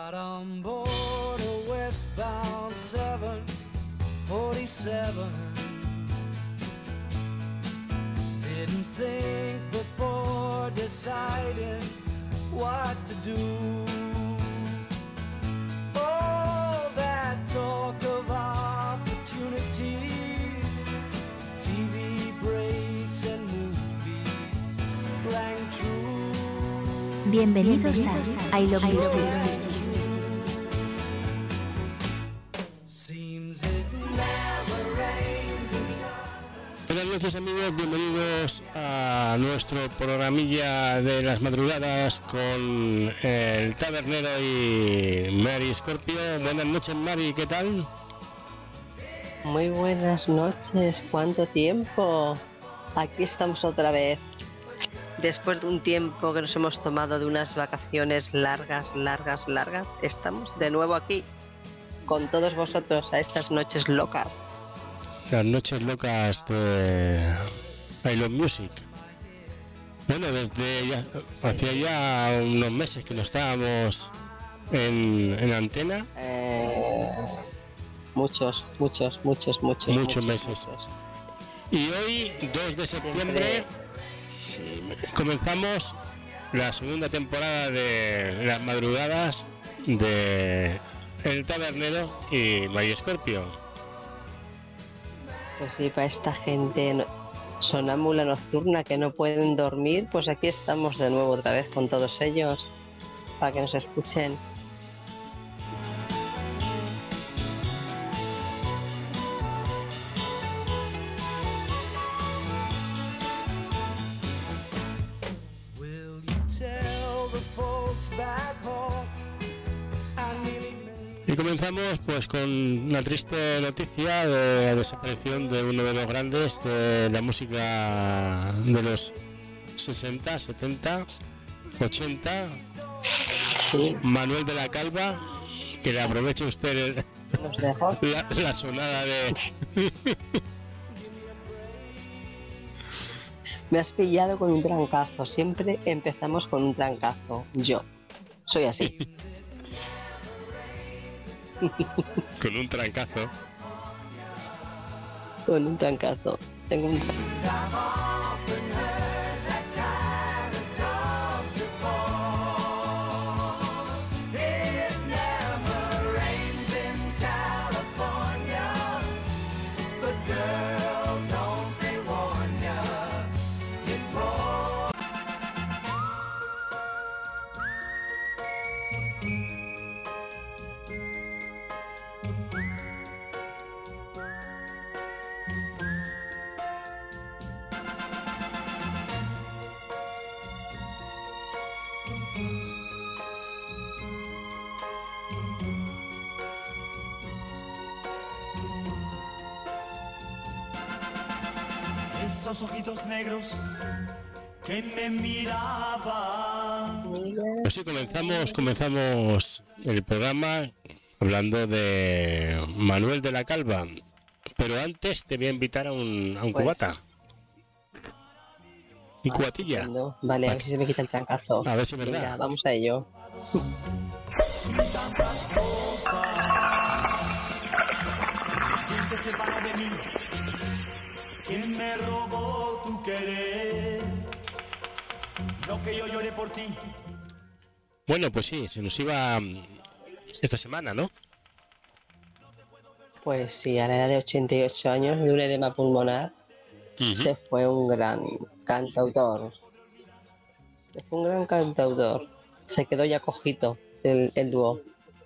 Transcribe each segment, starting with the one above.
Got on board a westbound 747. Didn't think before deciding what to do. Oh, that talk of opportunities, TV breaks and movies rang true. Bienvenidos a I Love Music. Buenas noches amigos, bienvenidos a nuestro programilla de las madrugadas con el Tabernero y Mary Scorpio. Buenas noches Mary, ¿qué tal? Muy buenas noches, ¿cuánto tiempo? Aquí estamos otra vez. Después de un tiempo que nos hemos tomado de unas vacaciones largas, estamos de nuevo aquí con todos vosotros a estas noches locas. Las noches locas de I Love Music. Bueno, hacía ya unos meses que no estábamos en antena. Muchos meses. Y hoy, 2 de septiembre, comenzamos la segunda temporada de las madrugadas de El Tabernero y Mary Scorpio. Pues sí, para esta gente sonámbula nocturna que no pueden dormir, pues aquí estamos de nuevo otra vez con todos ellos para que nos escuchen. Y comenzamos pues con una triste noticia de la desaparición de uno de los grandes de la música de los 60, 70, 80, sí. Manuel de la Calva, que le aproveche usted la sonada de... Me has pillado con un trancazo, siempre empezamos con un trancazo, yo soy así. Con un trancazo. Con un trancazo. Tengo un esos ojitos negros que me miraban. Pues sí, comenzamos el programa hablando de Manuel de la Calva, pero antes te voy a invitar a un pues, cubata. Un cubatilla. Vale, a ver si se me quita el trancazo. A ver si es verdad. Venga, vamos a ello. ¿Quién te separa de mí? ¿Quién me robó tu querer? No que yo lloré por ti. Bueno, pues sí, se nos iba esta semana, ¿no? Pues sí, a la edad de 88 años, de un edema pulmonar, se fue un gran cantautor. Se quedó ya cojito el dúo.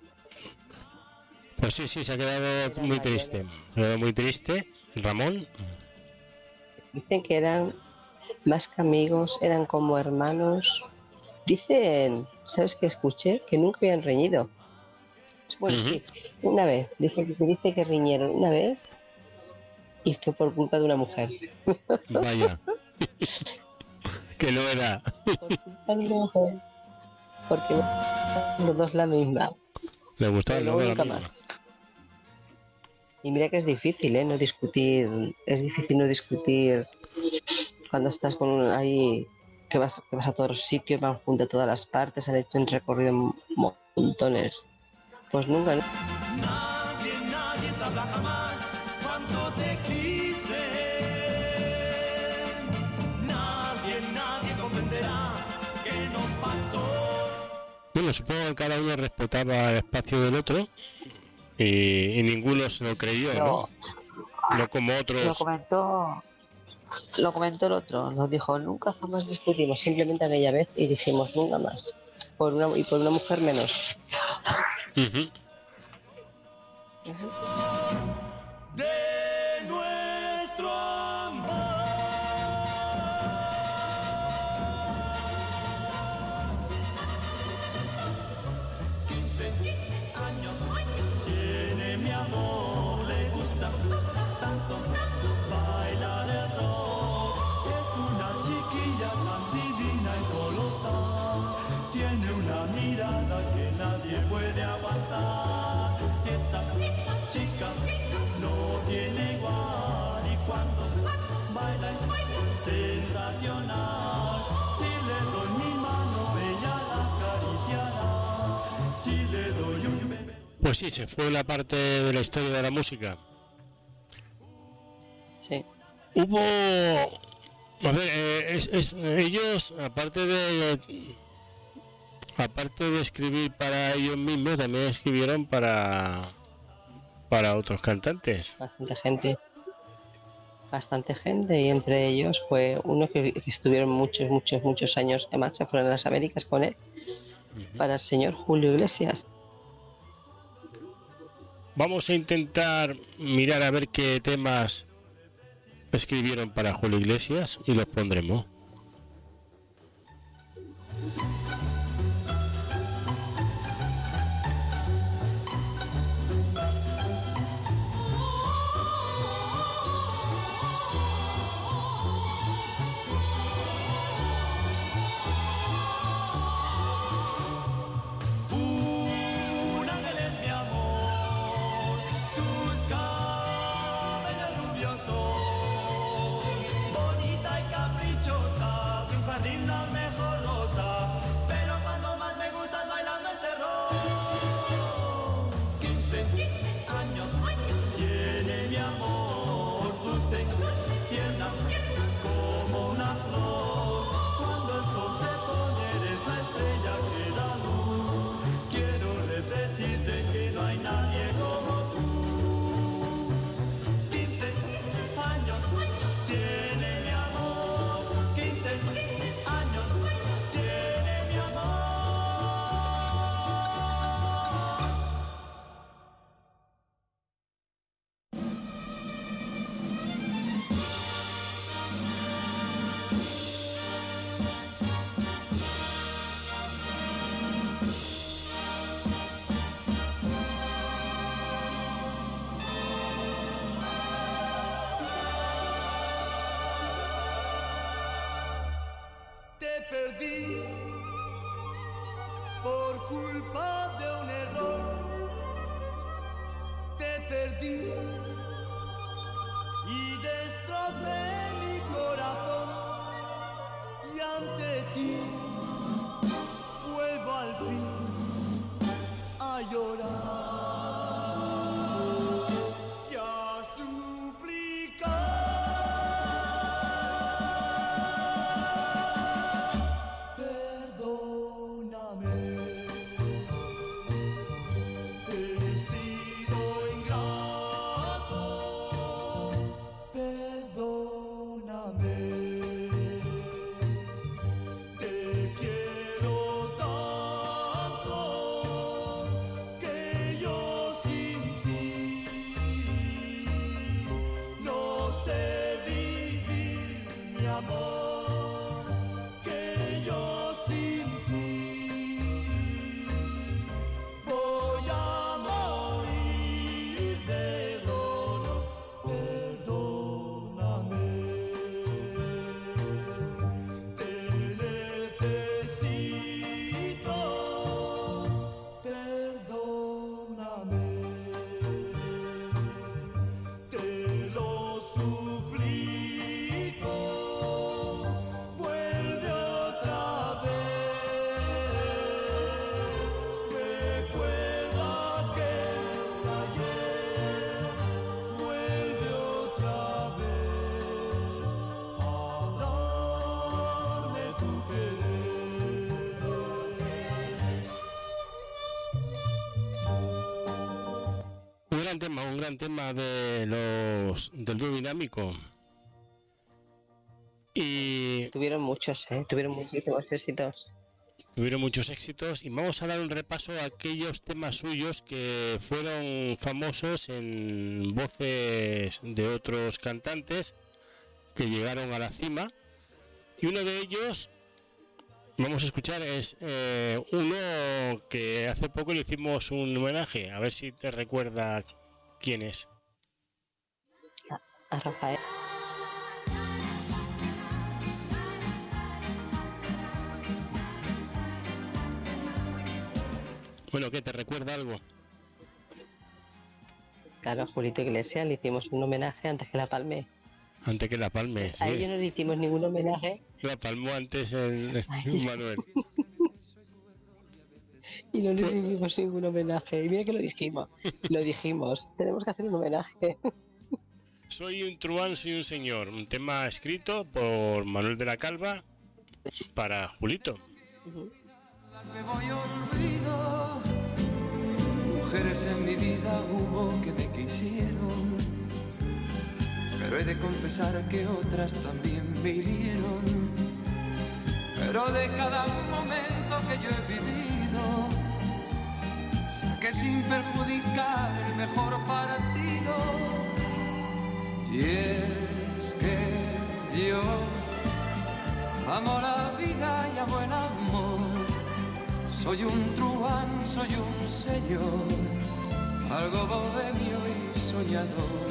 Pues sí, se ha quedado muy triste. Ramón. Dicen que eran más que amigos, eran como hermanos. Dicen, ¿sabes qué escuché? Que nunca habían reñido. Bueno, sí, una vez. Dice que riñeron una vez y fue por culpa de una mujer. Vaya. Que no era. Por culpa de una mujer. Porque los dos la misma. Le gustaba pero la nunca misma. más. Y mira que es difícil, no discutir. Es difícil no discutir cuando estás con ahí que vas a todos los sitios, van junto a todas las partes, han hecho un recorrido montones. Pues nunca, ¿no? Nadie sabrá jamás cuánto te quise. Nadie comprenderá qué nos pasó. Bueno, supongo que cada uno respetaba el espacio del otro y ninguno se lo creyó, ¿no? No como otros. Lo comentó el otro, nos dijo, nunca jamás discutimos, simplemente aquella vez y dijimos nunca más. Por una mujer menos. Uh-huh. De nuestro amor. Años tiene mi amor, le gusta tanto bailar el rock. Es una chiquilla tan divina y colosal, tiene una mirada que nadie puede aguantar. Esa chica no tiene igual y cuando baila es sensacional. Si le doy mi mano ella la acariciará, si le doy un bebé. Pues sí, se fue la parte de la historia de la música. Sí. Hubo, a ver, ellos aparte de escribir para ellos mismos, también escribieron para otros cantantes. Bastante gente, y entre ellos fue uno que estuvieron muchos años, además se fueron a las Américas con él, para el señor Julio Iglesias. Vamos a intentar mirar a ver qué temas escribieron para Julio Iglesias y los pondremos. Perdí por culpa de un error, te perdí y destrocé mi corazón, y ante ti vuelvo al fin a llorar. Perdóname. un gran tema del dúo dinámico. Y Tuvieron muchos, tuvieron muchísimos éxitos. tuvieron muchos éxitos y vamos a dar un repaso a aquellos temas suyos que fueron famosos en voces de otros cantantes que llegaron a la cima, y uno de ellos vamos a escuchar es uno que hace poco le hicimos un homenaje, a ver si te recuerda quién es. A Rafael. Bueno, ¿qué te recuerda algo? Claro, a Julito Iglesias le hicimos un homenaje antes que la palme. Antes que la palme, A ellos no le hicimos ningún homenaje la palmó antes el Manuel. y no le hicimos ningún homenaje. Y mira que lo dijimos, tenemos que hacer un homenaje. Soy un truán, soy un señor, un tema escrito por Manuel de la Calva para Julito. Me voy olvido. Mujeres en mi vida hubo que me quisieron, pero he de confesar que otras también me hirieron. Pero de cada momento que yo he vivido, saqué sin perjudicar el mejor partido. Y es que yo amo la vida y amo el amor. Soy un truán, soy un señor, algo bohemio y soñador.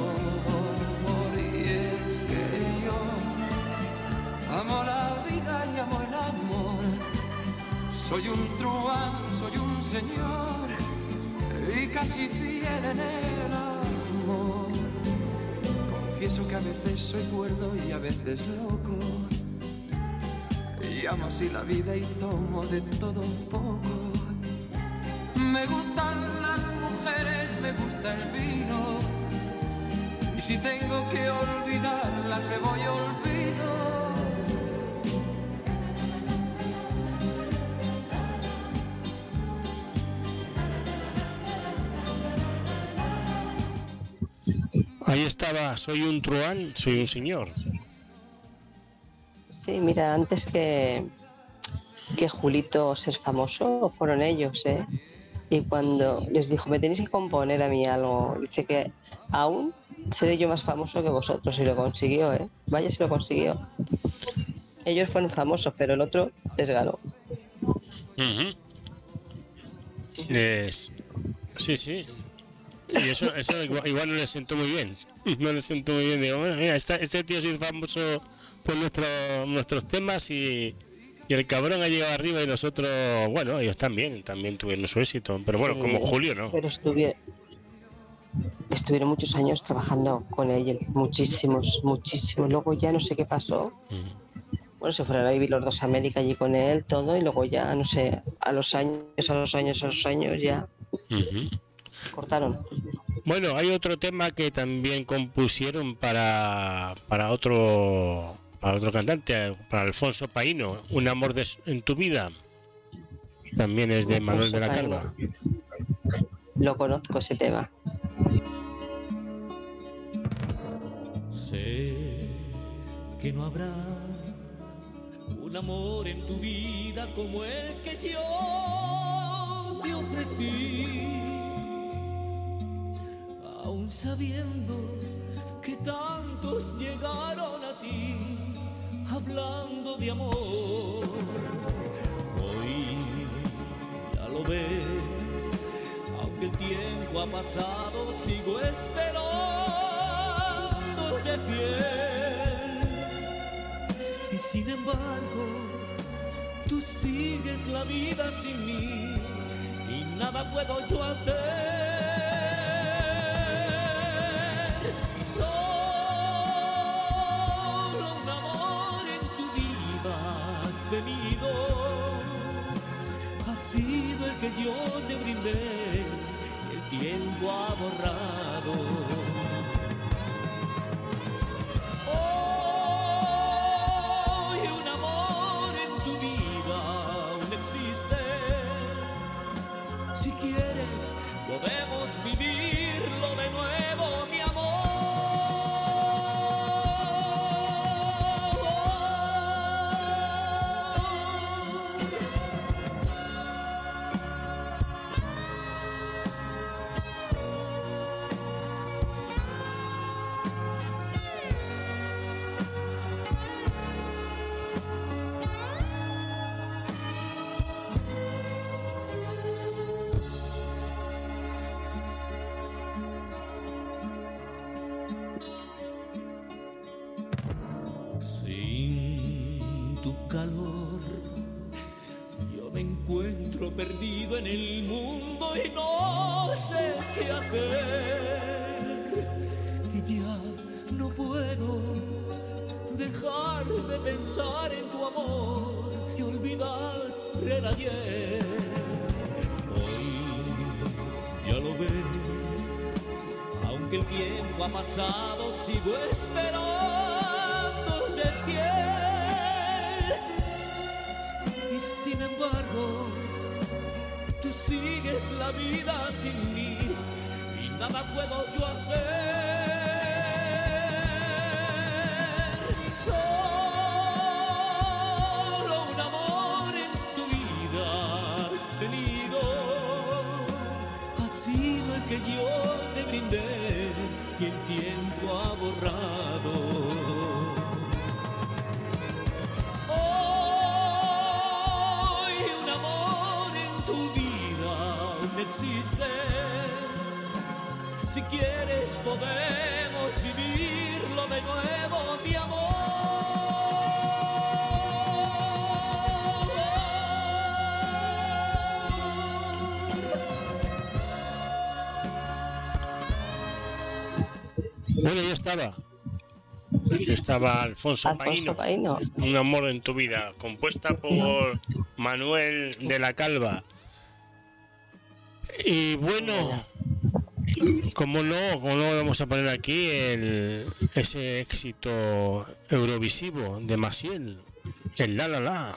Y es que yo amo la vida y amo el amor. Soy un truán, soy un señor y casi fiel en el amor. Confieso que a veces soy cuerdo y a veces loco. Y amo así la vida y tomo de todo un poco. Me gustan las mujeres, me gusta el vino. Y si tengo que olvidarlas, me voy olvido. Ahí estaba, soy un truán, soy un señor. Sí, mira, antes que Julito ser famoso, fueron ellos, Y cuando les dijo, me tenéis que componer a mí algo, dice que aún seré yo más famoso que vosotros, y lo consiguió, Vaya si lo consiguió. Ellos fueron famosos, pero el otro les ganó. Uh-huh. Sí. Y eso igual no les sentó muy bien. No les sentó muy bien. Digo, bueno, mira, este tío es famoso por nuestros temas y el cabrón ha llegado arriba y nosotros, bueno, ellos también tuvieron su éxito. Pero bueno, sí, como Julio, ¿no? Pero estuvieron muchos años trabajando con él, muchísimos. Luego ya no sé qué pasó. Bueno, se fueron a vivir los dos a América allí con él, todo, y luego ya, no sé, a los años ya cortaron. Bueno, hay otro tema que también compusieron para otro cantante, para Alfonso Paíno, Un amor en tu vida. También es de Manuel de la Calva. Lo conozco ese tema. Sé que no habrá un amor en tu vida como el que yo te ofrecí, aún sabiendo que tantos llegaron a ti hablando de amor. Hoy ya lo ves, aunque el tiempo ha pasado, sigo esperándote fiel. Y sin embargo, tú sigues la vida sin mí y nada puedo yo hacer. Solo un amor en tu vida has tenido, ha sido el que yo te brindé, el tiempo ha borrado. podemos vivirlo de nuevo, mi amor. Calor, yo me encuentro perdido en el mundo y no sé qué hacer. Y ya no puedo dejar de pensar en tu amor y olvidar el ayer. Hoy ya lo ves, aunque el tiempo ha pasado, sigo esperándote fiel. Sin embargo, tú sigues la vida sin mí y nada puedo yo hacer. Solo un amor en tu vida has tenido, ha sido el que yo te brindé y el tiempo ha borrado. Si quieres podemos vivirlo de nuevo, mi amor. Bueno, ya estaba Alfonso Paíno, Un amor en tu vida, compuesta por Manuel de la Calva. Y bueno, ¿cómo no vamos a poner aquí ese éxito eurovisivo de Maciel, el La La La?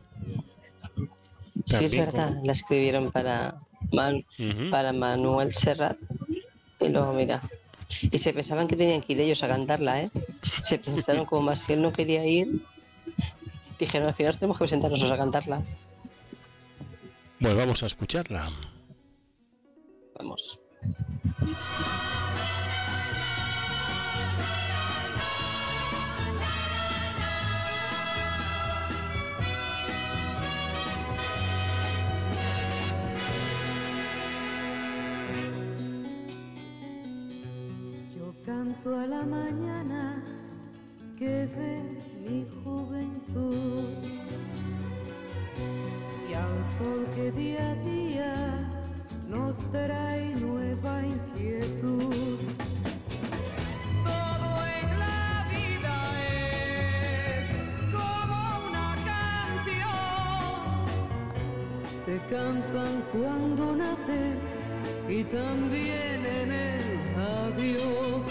Sí, es verdad, la escribieron para Manuel Serrat y luego mira, y se pensaban que tenían que ir ellos a cantarla, ¿eh? Se pensaron como Maciel no quería ir, dijeron al final tenemos que presentarnos a cantarla. Pues vamos a escucharla. Vamos. Yo canto a la mañana que ve mi juventud y al sol que día a día nos trae nueva inquietud. Todo en la vida es como una canción. Te cantan cuando naces y también en el adiós.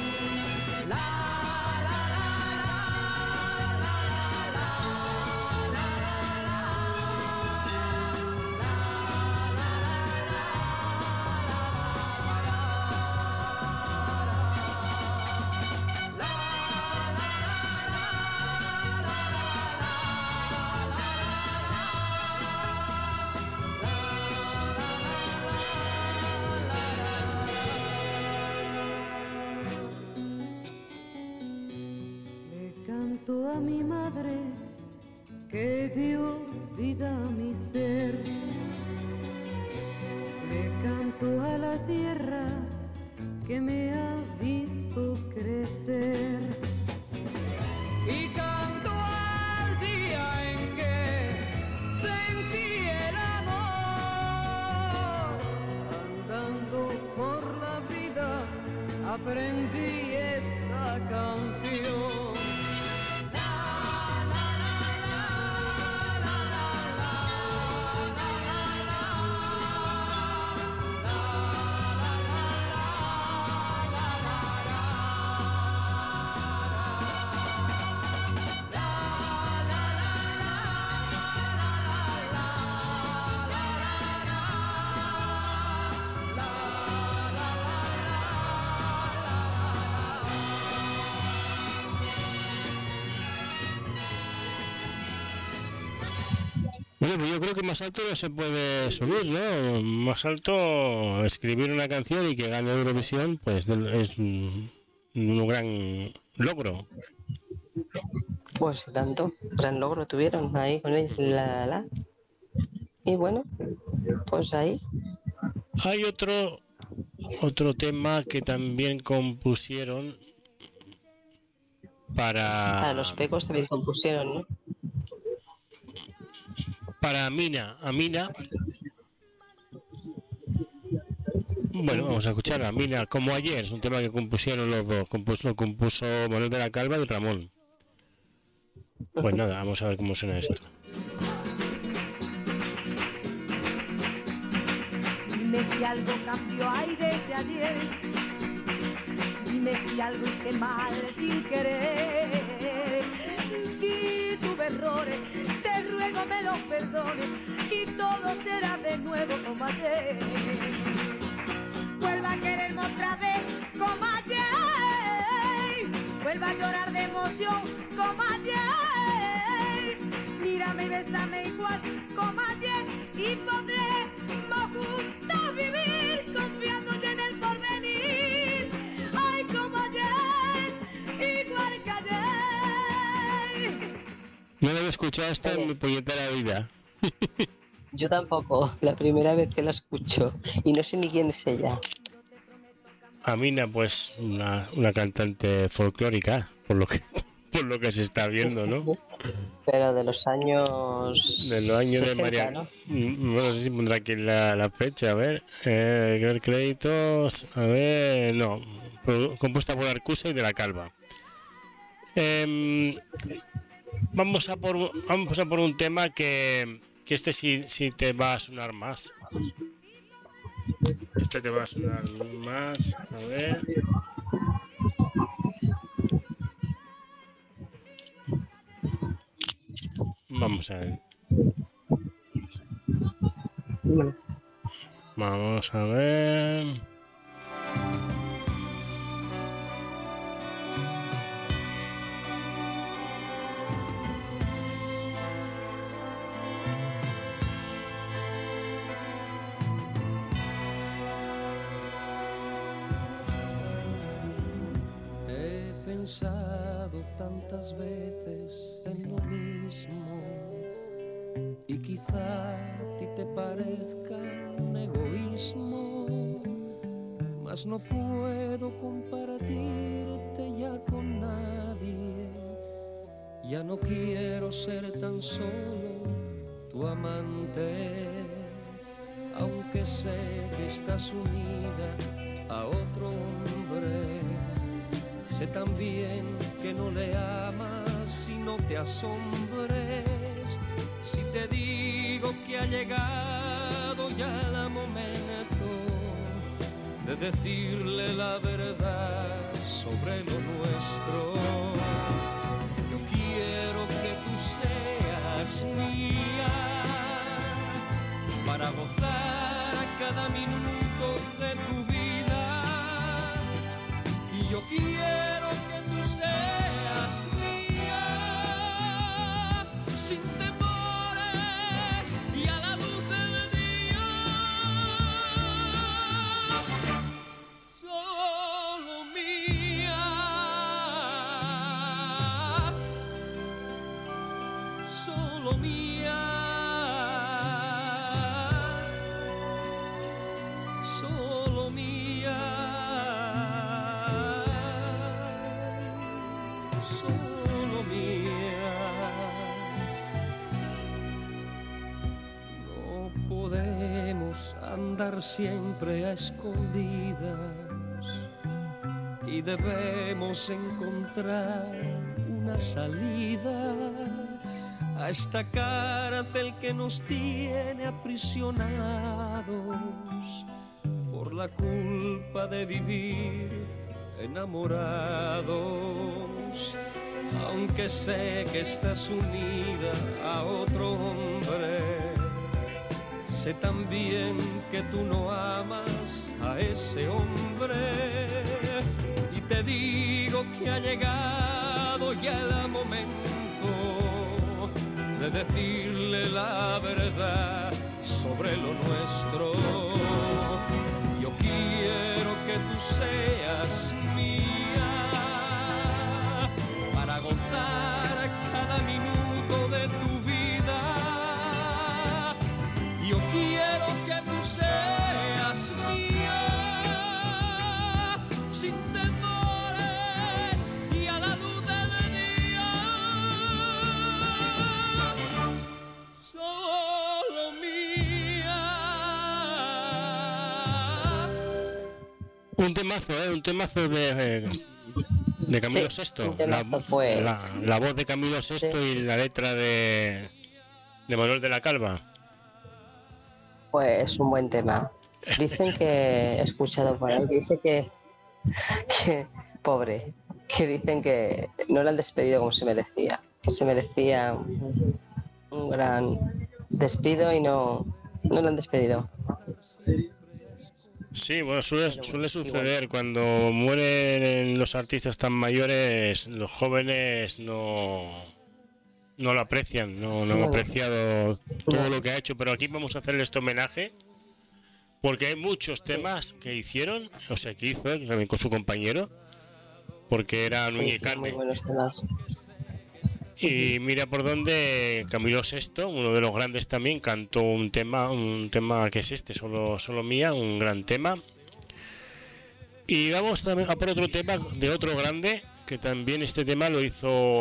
A mi madre que dio vida a mi ser, le canto a la tierra que me ha visto crecer y canto al día en que sentí el amor. Andando por la vida aprendí esta canción. Bueno, pues yo creo que más alto no se puede subir, ¿no? Más alto, escribir una canción y que gane Eurovisión, pues es un gran logro. Pues tanto, gran logro tuvieron ahí con ellos, la. Y bueno, pues ahí. Hay otro tema que también compusieron para los Pecos también compusieron, ¿no? Para Amina. Bueno, vamos a escuchar a Amina, como ayer, es un tema que compusieron los dos, lo compuso Manuel de la Calva y Ramón. Pues nada, vamos a ver cómo suena esto. Dime si algo cambió ahí desde ayer. Dime si algo hice mal sin querer. Si tuve errores, te ruego me los perdones y todo será de nuevo como ayer. Vuelva a quererme otra vez como ayer. Vuelva a llorar de emoción como ayer. Mírame y bésame igual como ayer y podremos juntos vivir confiando ya en el porvenir. Ay, como ayer, igual que ayer. No lo he escuchado hasta en mi puñetera vida. Yo tampoco, la primera vez que la escucho y no sé ni quién es ella. Amina, pues una cantante folclórica, por lo que se está viendo, ¿no? Pero de los años... De los años 60, de María... ¿no? No sé si pondrá aquí la fecha, a ver. Créditos... A ver... No. Compuesta por Arcusa y de la Calva. Vamos a por un tema que este sí te va a sonar más. Este te va a sonar más. A ver... Vamos a ver. Vamos a ver. He pensado tantas veces en lo mismo. Y quizá a ti te parezca un egoísmo, mas no puedo compartirte ya con nadie. Ya no quiero ser tan solo tu amante, aunque sé que estás unida a otro hombre. Sé también que no le amas y no te asombres si te digo que ha llegado ya el momento de decirle la verdad sobre lo nuestro. Yo quiero que tú seas mía para gozar a cada minuto de tu vida. Y yo quiero que tú seas mía sin temores y a la luz del día. Solo mía, solo mía, solo mía. Solo mía. No podemos andar siempre a escondidas y debemos encontrar una salida a esta cárcel que nos tiene aprisionados por la culpa de vivir enamorados. Aunque sé que estás unida a otro hombre, sé también que tú no amas a ese hombre. Y te digo que ha llegado ya el momento de de decirle la verdad sobre lo nuestro. Yo quiero que tú seas mía para gozar cada minuto de tu vida. Yo quiero que tú seas mía sin temores y a la luz del día. Solo mía. Un temazo de Camilo Sí, VI. un temazo, pues. La voz de Camilo VI Sí. y la letra de Manuel de la Calva. Pues un buen tema. Dicen que he escuchado por ahí, dice que pobre, que dicen que no lo han despedido como se merecía, que se merecía un gran despido y no lo han despedido. Sí, bueno, suele suceder cuando mueren los artistas tan mayores, los jóvenes no lo aprecian, no han apreciado todo lo que ha hecho, pero aquí vamos a hacerle este homenaje porque hay muchos temas que hicieron, o sea, que hizo también con su compañero, porque era Núñez y Muy Carmen. buenos temas. Y mira por dónde Camilo VI, uno de los grandes también, cantó un tema que es este, solo mía, un gran tema. Y vamos también a por otro tema de otro grande, que también este tema lo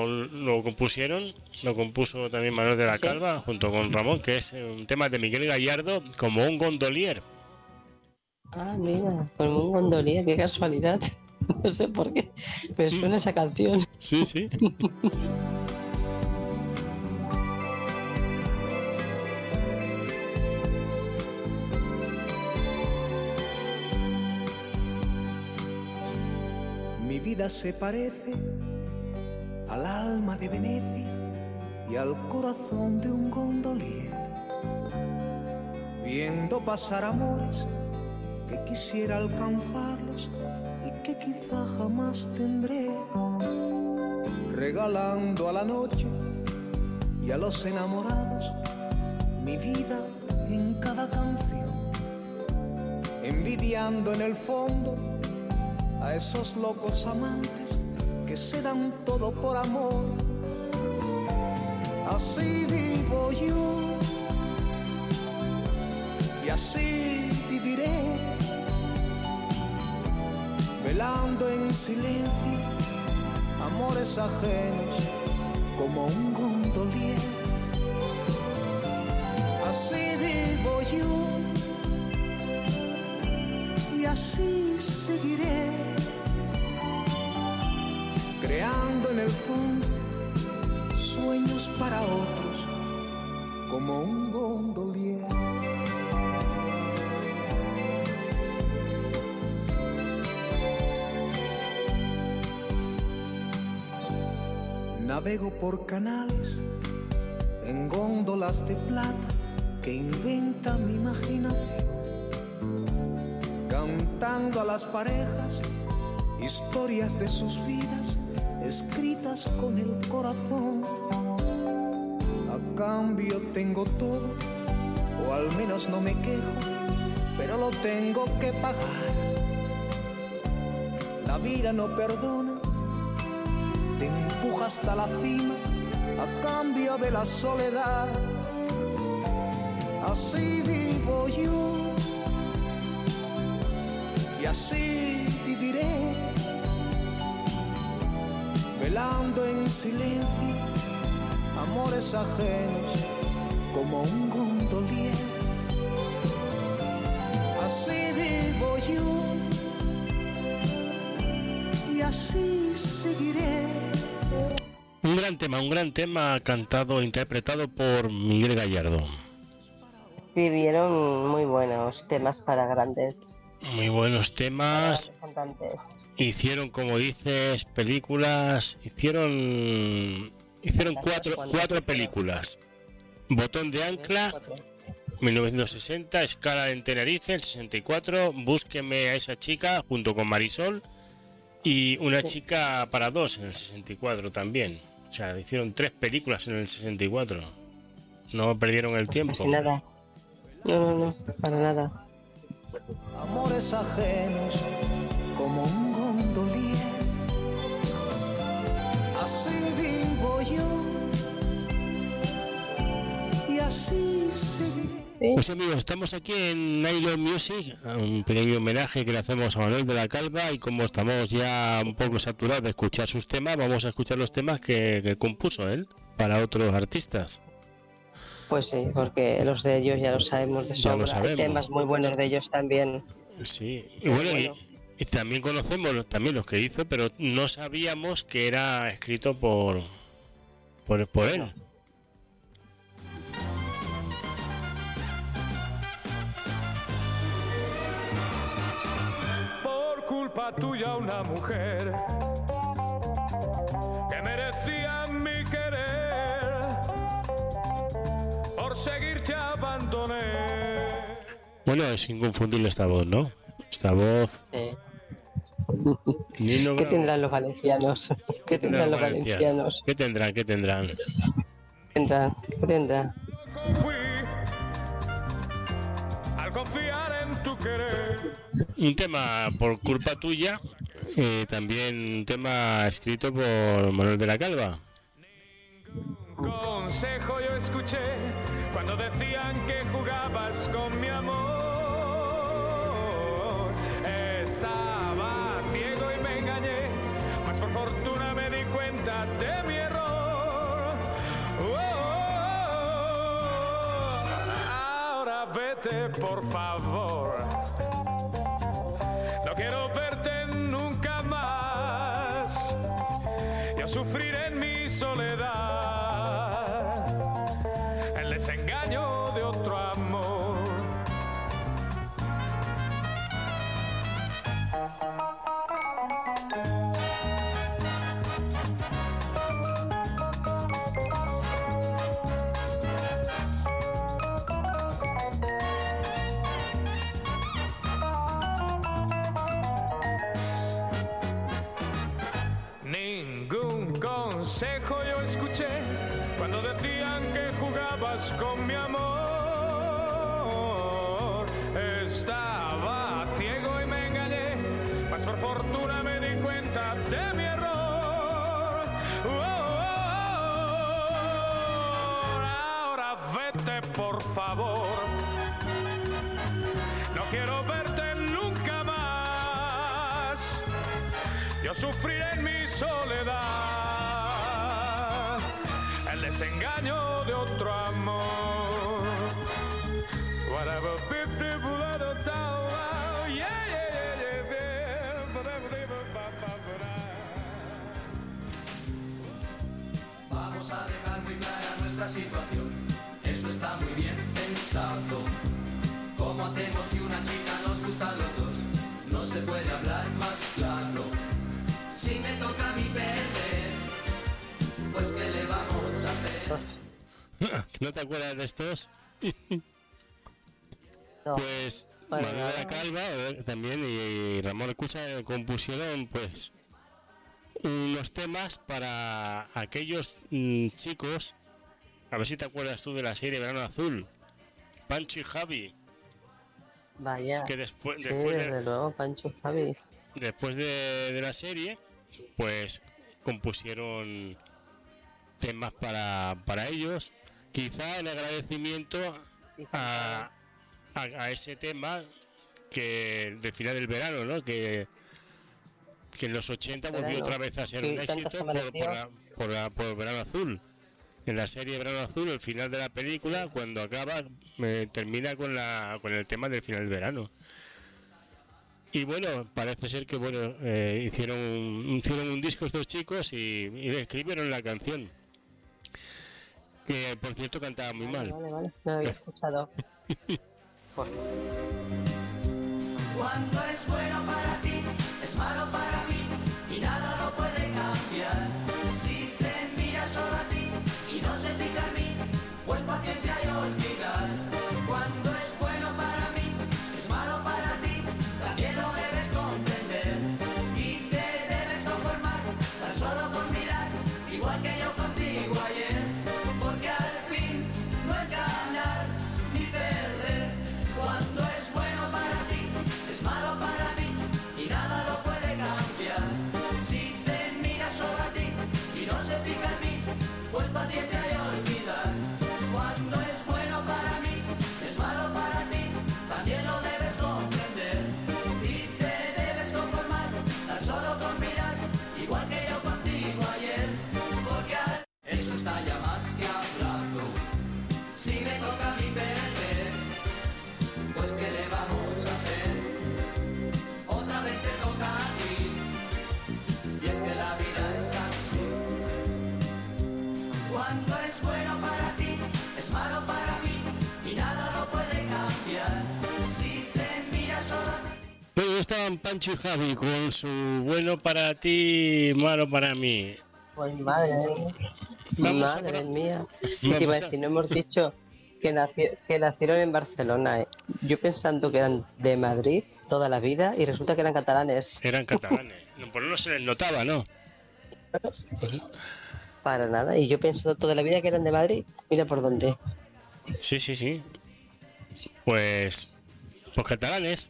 compuso también Manuel de la Calva junto con Ramón, que es un tema de Miguel Gallardo, Como un gondolier. Ah, mira, como un gondolier, qué casualidad. No sé por qué me suena esa canción. Sí, sí. Mi vida se parece al alma de Venecia y al corazón de un gondolier, viendo pasar amores que quisiera alcanzarlos y que quizá jamás tendré, regalando a la noche y a los enamorados mi vida en cada canción, envidiando en el fondo a esos locos amantes que se dan todo por amor. Así vivo yo y así viviré, velando en silencio amores ajenos como un gondolier. Así vivo yo y así seguiré, creando en el fondo sueños para otros como un gondolier. Navego por canales en góndolas de plata que inventa mi imaginación, cantando a las parejas historias de sus vidas escritas con el corazón. A cambio tengo todo, o al menos no me quejo, pero lo tengo que pagar. La vida no perdona, te empuja hasta la cima a cambio de la soledad. Así vivo yo y así viviré, velando en silencio amores ajenos como un gondolier. Así vivo yo y así seguiré. Un gran tema cantado e interpretado por Miguel Gallardo. Vivieron muy buenos temas para grandes. Muy buenos temas. Cantantes. Hicieron, como dices, películas. Hicieron cuatro películas. Botón de ancla, 1960. Escala en Tenerife, el 64. Búsqueme a esa chica, junto con Marisol. Y Una chica para dos, en el 64 también. O sea, hicieron 3 películas en el 64. no perdieron el tiempo. Casi nada. No, para nada. Amores ajenos como un gondolier, así vivo yo y así seguiré. Pues amigos, estamos aquí en I Love Music, un pequeño homenaje que le hacemos a Manuel de la Calva, y como estamos ya un poco saturados de escuchar sus temas, vamos a escuchar los temas que compuso él para otros artistas. Pues sí, porque los de ellos ya lo sabemos de sobra. Hay temas muy buenos de ellos también. Sí, y bueno, y también conocemos también los que hizo, pero no sabíamos que era escrito por él. Por culpa tuya una mujer que merecía mi querer, por seguirte abandoné. Bueno, es inconfundible esta voz, ¿no? Esta voz. Sí. ¿Qué tendrán los valencianos? ¿Qué tendrán los valencianos? ¿Qué tendrán? ¿Qué tendrán? Fui al confiar en tu querer. Un tema por culpa tuya, también un tema escrito por Manuel de la Calva. Consejo yo escuché cuando decían que jugabas con mi amor. Estaba ciego y me engañé, mas por fortuna me di cuenta de mi error. Ahora vete, por favor. No quiero verte nunca más. Yo sufriré en mi soledad el desengaño de otro amor. Ningún consejo yo escuché cuando decían que jugabas con mi amor. Estaba ciego y me engañé, mas por fortuna me di cuenta de mi error. Ahora vete, por favor. No quiero verte nunca más. Yo sufriré en mi soledad el desengaño de otro amor. Vamos a dejar muy clara nuestra situación. Eso está muy bien pensado. ¿Cómo hacemos si una chica nos gusta a los dos? No se puede hablar más claro. Si me toca a mí perder, pues ¿qué le vamos a hacer? ¿No te acuerdas de estos? No. Pues Manuel de la Calva también y Ramón Escucha compusieron pues unos temas para aquellos chicos. A ver si te acuerdas tú de la serie Verano Azul, Pancho y Javi. Vaya, que después desde luego, Pancho y Javi. Después de la serie, pues compusieron temas para ellos, quizá en agradecimiento a ese tema que del final del verano, ¿no? Que en los 80 volvió otra vez a ser un éxito por Verano Azul. En la serie Verano Azul, el final de la película, cuando acaba, termina con el tema del final del verano. Y bueno, parece ser que hicieron un disco estos chicos y escribieron la canción. Que por cierto cantaba muy mal. Vale, no había escuchado. Cuando es bueno para ti, es malo para mí y nada lo puede cambiar. Si te mira solo a ti y no se fija en mí, pues paciencia y olvidar. Cuando es bueno para mí, es malo para ti, también lo debes comprender y te debes conformar tan solo con mirar, igual que yo contigo ayer, porque al fin no es Bueno, estaban Pancho y Javi con su bueno para ti, malo para mí. Pues madre mía. ¿Qué iba a decir? No hemos dicho que nacieron en Barcelona. Yo pensando que eran de Madrid toda la vida y resulta que eran catalanes. Eran catalanes. Por no se les notaba, ¿no? Para nada. Y yo pensando toda la vida que eran de Madrid. Mira por dónde. Sí. Pues catalanes.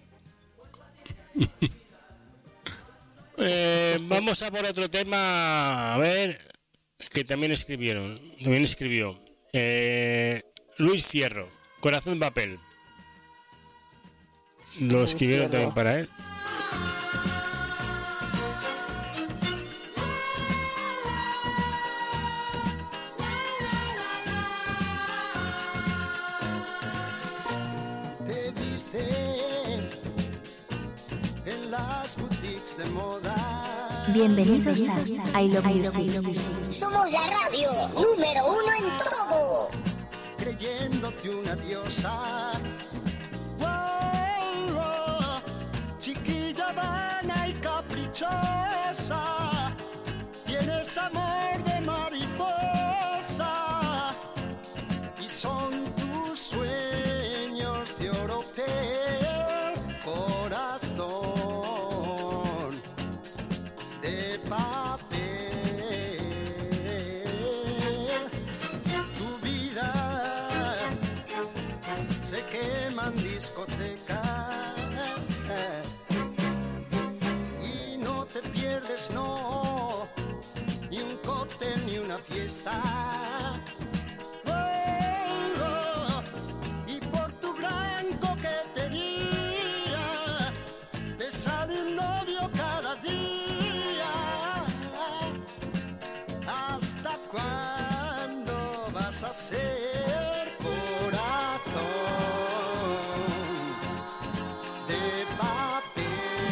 Vamos a por otro tema, a ver, que también escribió Luis Fierro, Corazón de papel. Lo escribieron también para él. Te vistes en las boutiques de moda. Bienvenidos a I Love Music. Somos la radio número 1 en todo. Creyéndote una diosa. Wow, oh, chiquilla vana y caprichosa. Tienes amor de mariposa. Y son tus sueños de oropel, corazón de papel. Tu vida se quema en discoteca y no te pierdes, no, ni un cóctel ni una fiesta. Oh, y por tu gran coquetería te sale un novio cada día. ¿Hasta cuándo vas a ser corazón de papel?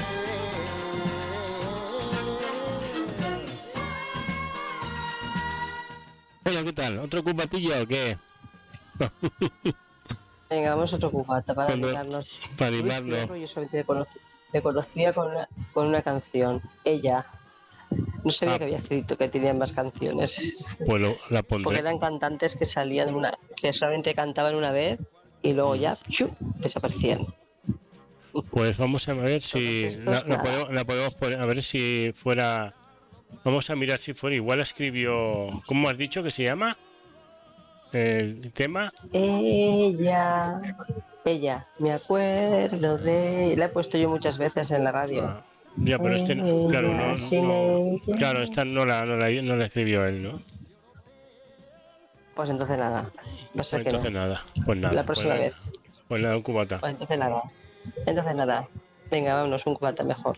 Hola, ¿qué tal? ¿Otro cubatillo o qué? Venga, vamos a otro cubata para animarnos. Para animarnos. Luis Fierro, yo solamente te conocía con una canción, Ella. No sabía que había escrito que tenían más canciones. Pues la pondré. Porque eran cantantes que salían que solamente cantaban una vez y luego ya desaparecían. Pues vamos a ver si la podemos poner, a ver si fuera. Vamos a mirar si fuera. Igual escribió. ¿Cómo has dicho que se llama? El tema. Ella, me acuerdo de. La he puesto yo muchas veces en la radio. Ya, pero este no, claro, no, claro, esta no la escribió él, ¿no? Pues entonces nada. Pues entonces nada. Pues nada. La próxima vez. Pues nada, un cubata. Pues entonces nada. Venga, vámonos, un cubata mejor.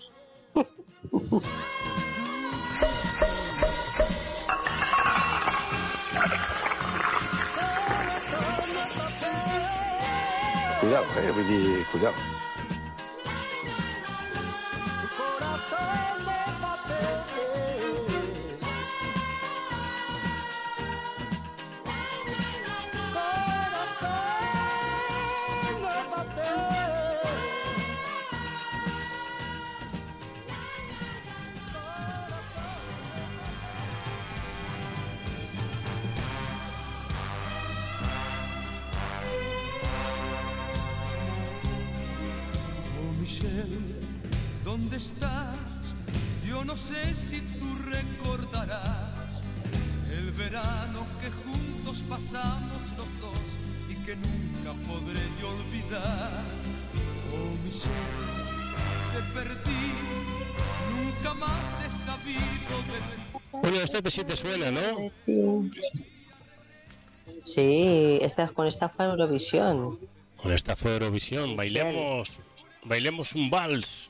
Cuidado, cuidado. ¿Dónde estás? Yo no sé si tú recordarás el verano que juntos pasamos los dos y que nunca podré yo olvidar. Oh, Michelle, te perdí, nunca más he sabido de ti. Bueno, esta te suena, ¿no? Sí, con esta fue Eurovisión. Con esta fue Eurovisión, bailemos un vals.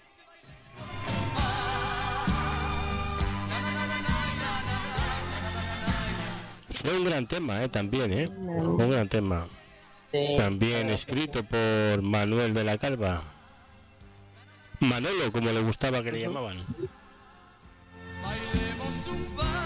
Fue un gran tema, también, un gran tema. Sí, también escrito por Manuel de la Calva. Manolo, como le gustaba que le llamaban. Bailemos un vals.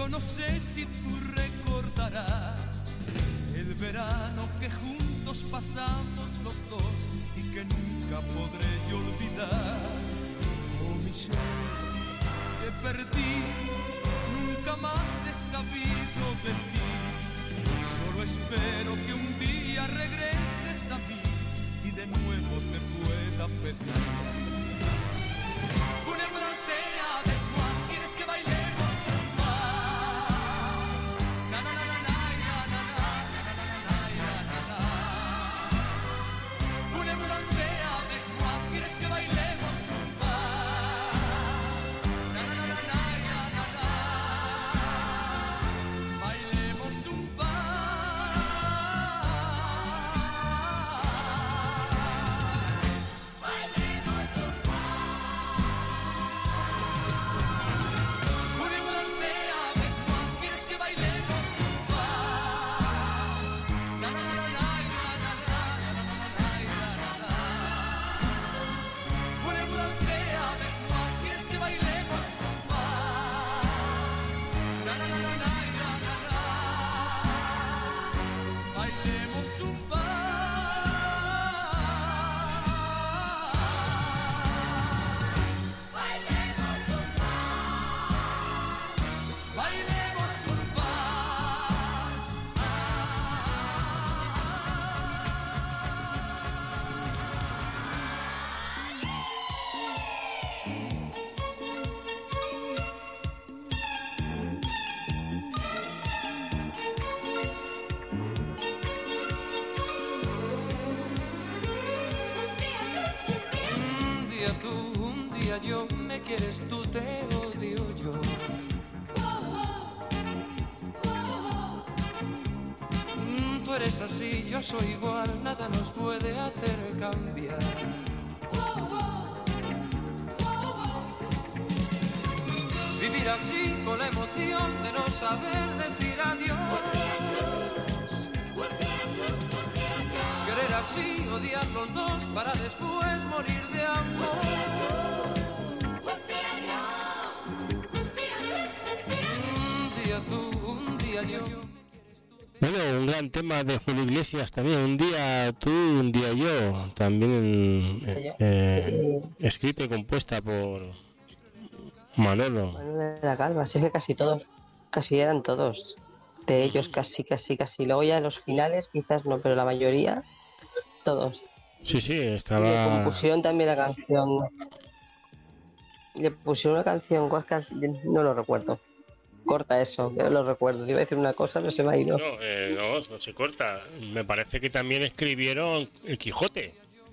Yo no sé si tú recordarás el verano que juntos pasamos los dos y que nunca podré yo olvidar. Oh, Michelle, te perdí, nunca más he sabido de ti. Solo espero que un día regreses a mí y de nuevo te pueda pedir. Una buena sea de Juan, ¿quieres que bailemos más? Na na na na na na na na na na. Una buena sea de Juan, ¿quieres que bailemos más? Na na na na na na na. Bailemos un yo, me quieres tú, te odio yo. Tú eres así, yo soy igual, nada nos puede hacer cambiar. Vivir así con la emoción de no saber decir adiós. Querer así, odiar los dos para después morir de amor. Bueno, un gran tema de Julio Iglesias también, un día tú, un día yo, también escrita y compuesta por Manolo. Manolo de la Calva, sí, que casi eran todos de ellos, casi. Luego ya en los finales quizás no, pero la mayoría, todos. Sí, estaba... Y le compusieron también la canción. Le pusieron una canción, no lo recuerdo. Corta eso, no lo recuerdo. Te iba a decir una cosa, pero se me ha ido. No se corta. Me parece que también escribieron El Quijote.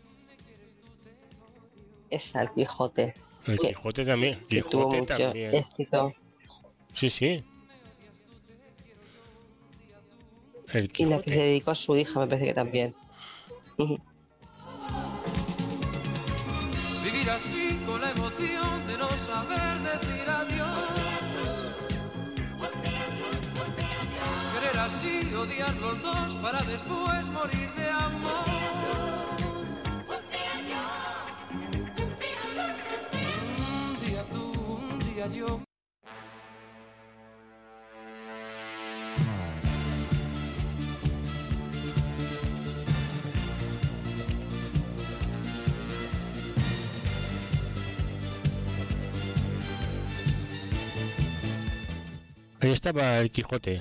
Es El Quijote. El sí. Quijote también. Sí, Quijote tuvo mucho también. Éxito. Sí. El Quijote. Y la que se dedicó a su hija, me parece que también. Vivir así con la emoción de no saber decir adiós. Querer así, odiar los dos para después morir de amor. Un día tú, un día yo. Ahí estaba El Quijote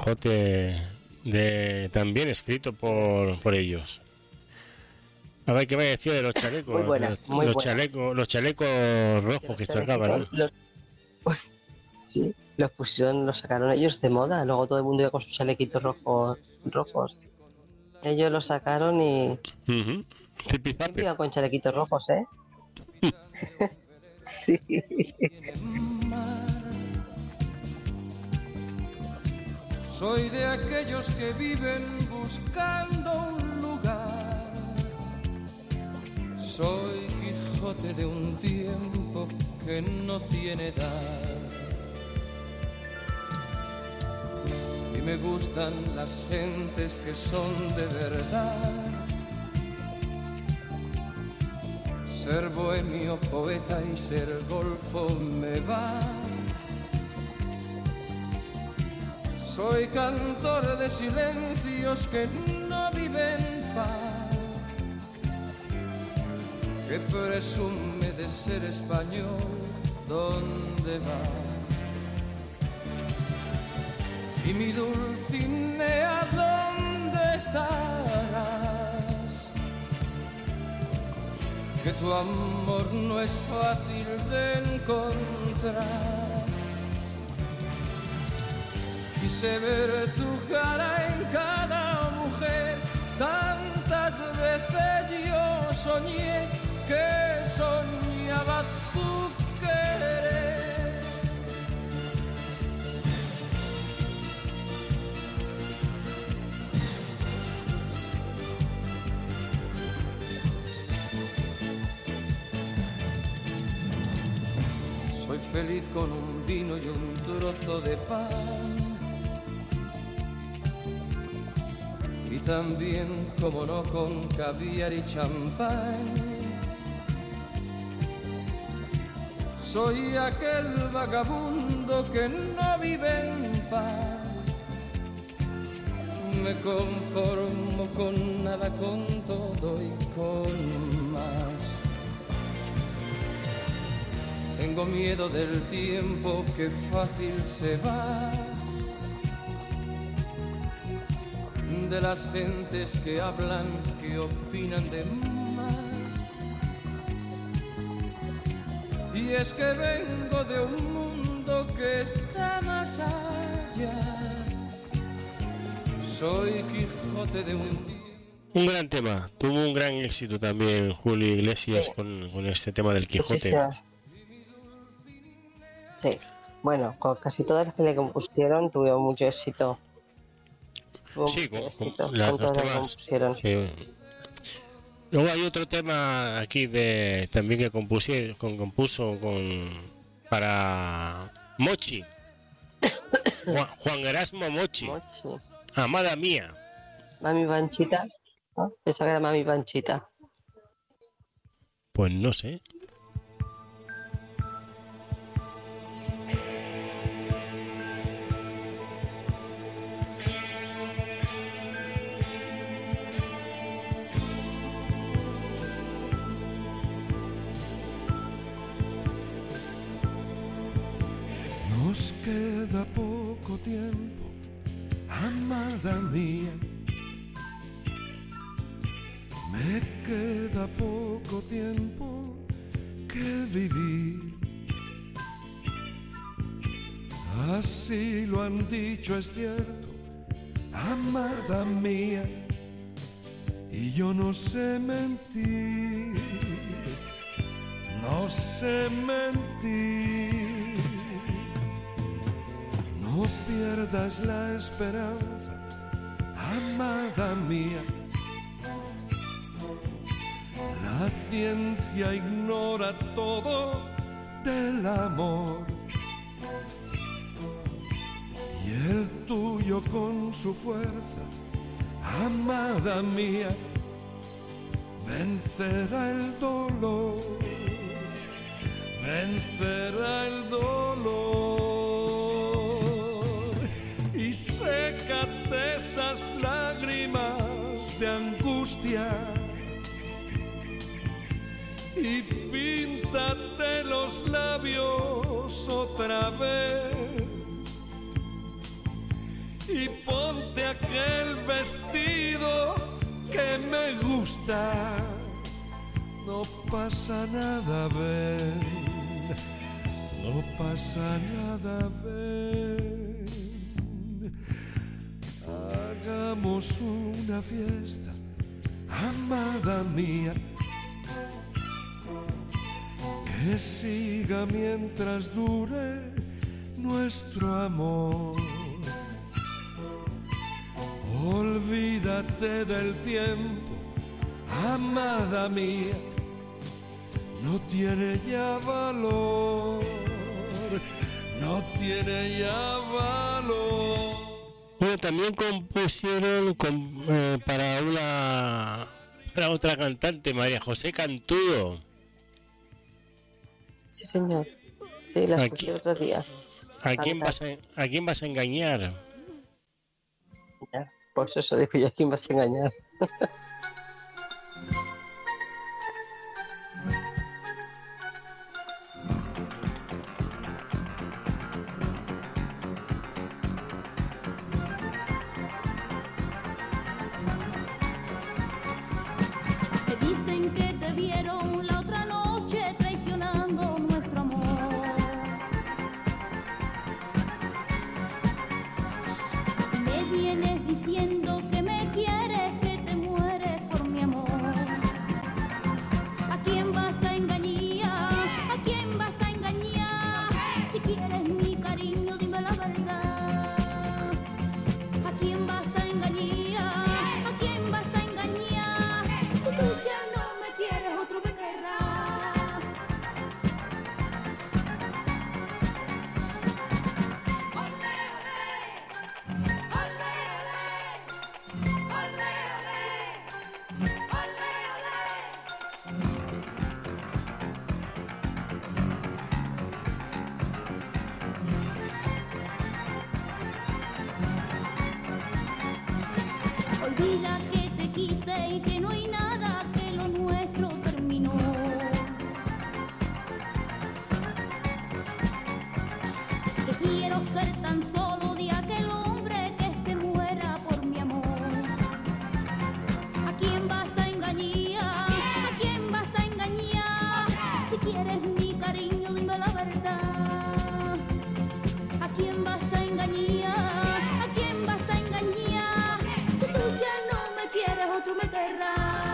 también escrito por ellos. A ver qué me decía de los chalecos. Muy buena. Los chalecos rojos que sacaban, ¿no? Sí, los sacaron ellos de moda. Luego todo el mundo iba con sus chalequitos rojos. Ellos los sacaron y... Siempre iban con chalequitos rojos, ¿eh? Sí. Soy de aquellos que viven buscando un lugar. Soy Quijote de un tiempo que no tiene edad. Y me gustan las gentes que son de verdad. Ser bohemio, poeta y ser golfo me va. Soy cantor de silencios que no viven paz, que presume de ser español, ¿dónde va? Y mi Dulcinea, ¿dónde estarás? Que tu amor no es fácil de encontrar. Quise ver tu cara en cada mujer, tantas veces yo soñé que soñaba tu querer. Soy feliz con un vino y un trozo de pan, y también, como no, con caviar y champán. Soy aquel vagabundo que no vive en paz. Me conformo con nada, con todo y con más. Tengo miedo del tiempo que fácil se va, de las gentes que hablan, que opinan de más. Y es que vengo de un mundo que está más allá. Soy Quijote de un... Un gran tema, tuvo un gran éxito también Julio Iglesias, sí, con este tema del Quijote. Sí, bueno, con casi todas las que le compusieron tuvieron mucho éxito. Sí, con los temas. Sí. Luego hay otro tema aquí de también que compuso para Mochi. Juan Erasmo Mochi. Amada mía. Mami Panchita, ¿no? Esa que era Mami Panchita. Pues no sé. Nos queda poco tiempo, amada mía. Me queda poco tiempo que vivir. Así lo han dicho, es cierto, amada mía. Y yo no sé mentir, no sé mentir. No pierdas la esperanza, amada mía. La ciencia ignora todo del amor, y el tuyo con su fuerza, amada mía, vencerá el dolor, vencerá el dolor. Y sécate esas lágrimas de angustia y píntate los labios otra vez y ponte aquel vestido que me gusta. No pasa nada, ven, no pasa nada, ven. Hagamos una fiesta, amada mía, que siga mientras dure nuestro amor. Olvídate del tiempo, amada mía, no tiene ya valor, no tiene ya valor. Bueno, también compusieron para otra cantante, María José Cantudo. Sí, señor. Sí, la escuché otro día. ¿A quién vas a engañar? Pues eso digo yo, ¿quién vas a engañar? Te dicen que te vieron la otra noche traicionando nuestro amor. Y me vienes diciendo que me quieres, que te mueres por mi amor. ¿A quién vas a engañar? ¿A quién vas a engañar? Si quieres mi cariño, dime la verdad. ¿A quién vas a engañar? ¿A quién vas a engañar? Si tú ya no me quieres, otro me querrá. Olvida que te quise y que no hay nada, que lo nuestro terminó. Que quiero ser tan solo de aquel hombre que se muera por mi amor. ¿A quién vas a engañar? ¿A quién vas a engañar? Si quieres mi cariño, dime la verdad. ¿A quién vas a engañar? ¿A quién vas a engañar? Si tú ya no me quieres, otro me querrá.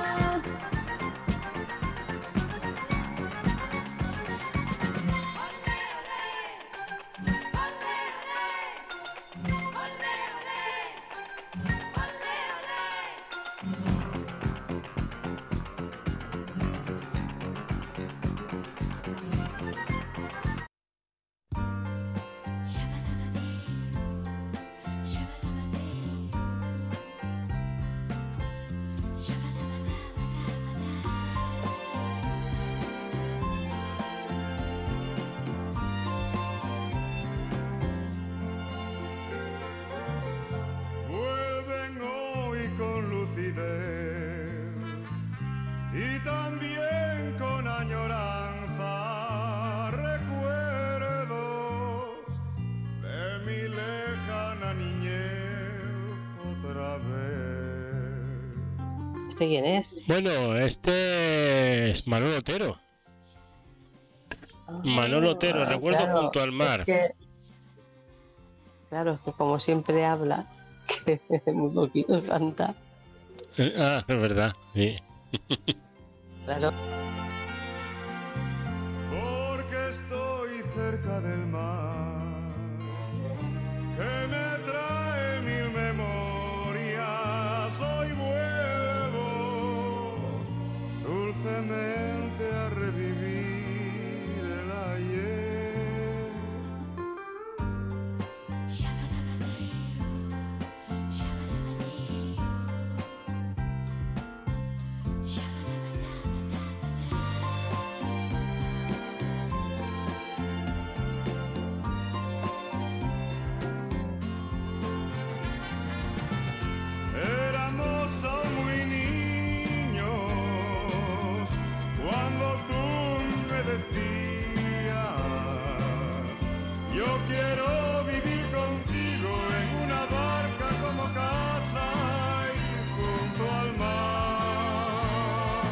Vuelven hoy con lucidez y también con añoranza recuerdos de mi lejana niñez otra vez. ¿Este quién es? Bueno, este es Manolo Otero. Manolo Otero, recuerdo claro, junto al mar. Claro, es que como siempre habla, que muy poquito canta. Ah, es verdad, sí. Claro. Porque estoy cerca del mar, que me trae mil memorias. Hoy vuelvo dulcemente a revivir el ayer. Éramos aún muy niños cuando tú me decías: yo quiero vivir contigo en una barca como casa y junto al mar.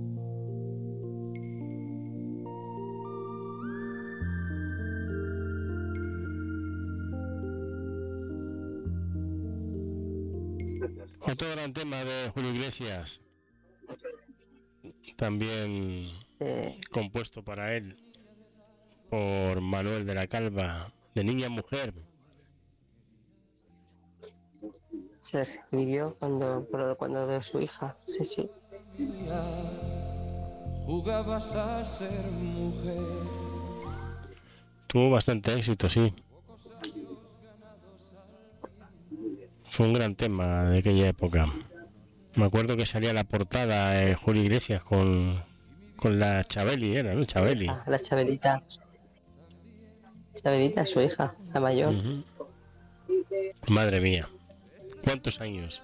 Otro gran tema de Julio Iglesias, también compuesto para él por Manuel de la Calva, de Niña a Mujer. Se escribió cuando de su hija, sí, sí. Jugabas a ser mujer. Tuvo bastante éxito, sí. Fue un gran tema de aquella época. Me acuerdo que salía la portada de Julio Iglesias con la Chabeli, era, ¿no? Chabeli. Ah, la Chabelita. Chabelita, su hija, la mayor. Madre mía, ¿Cuántos años?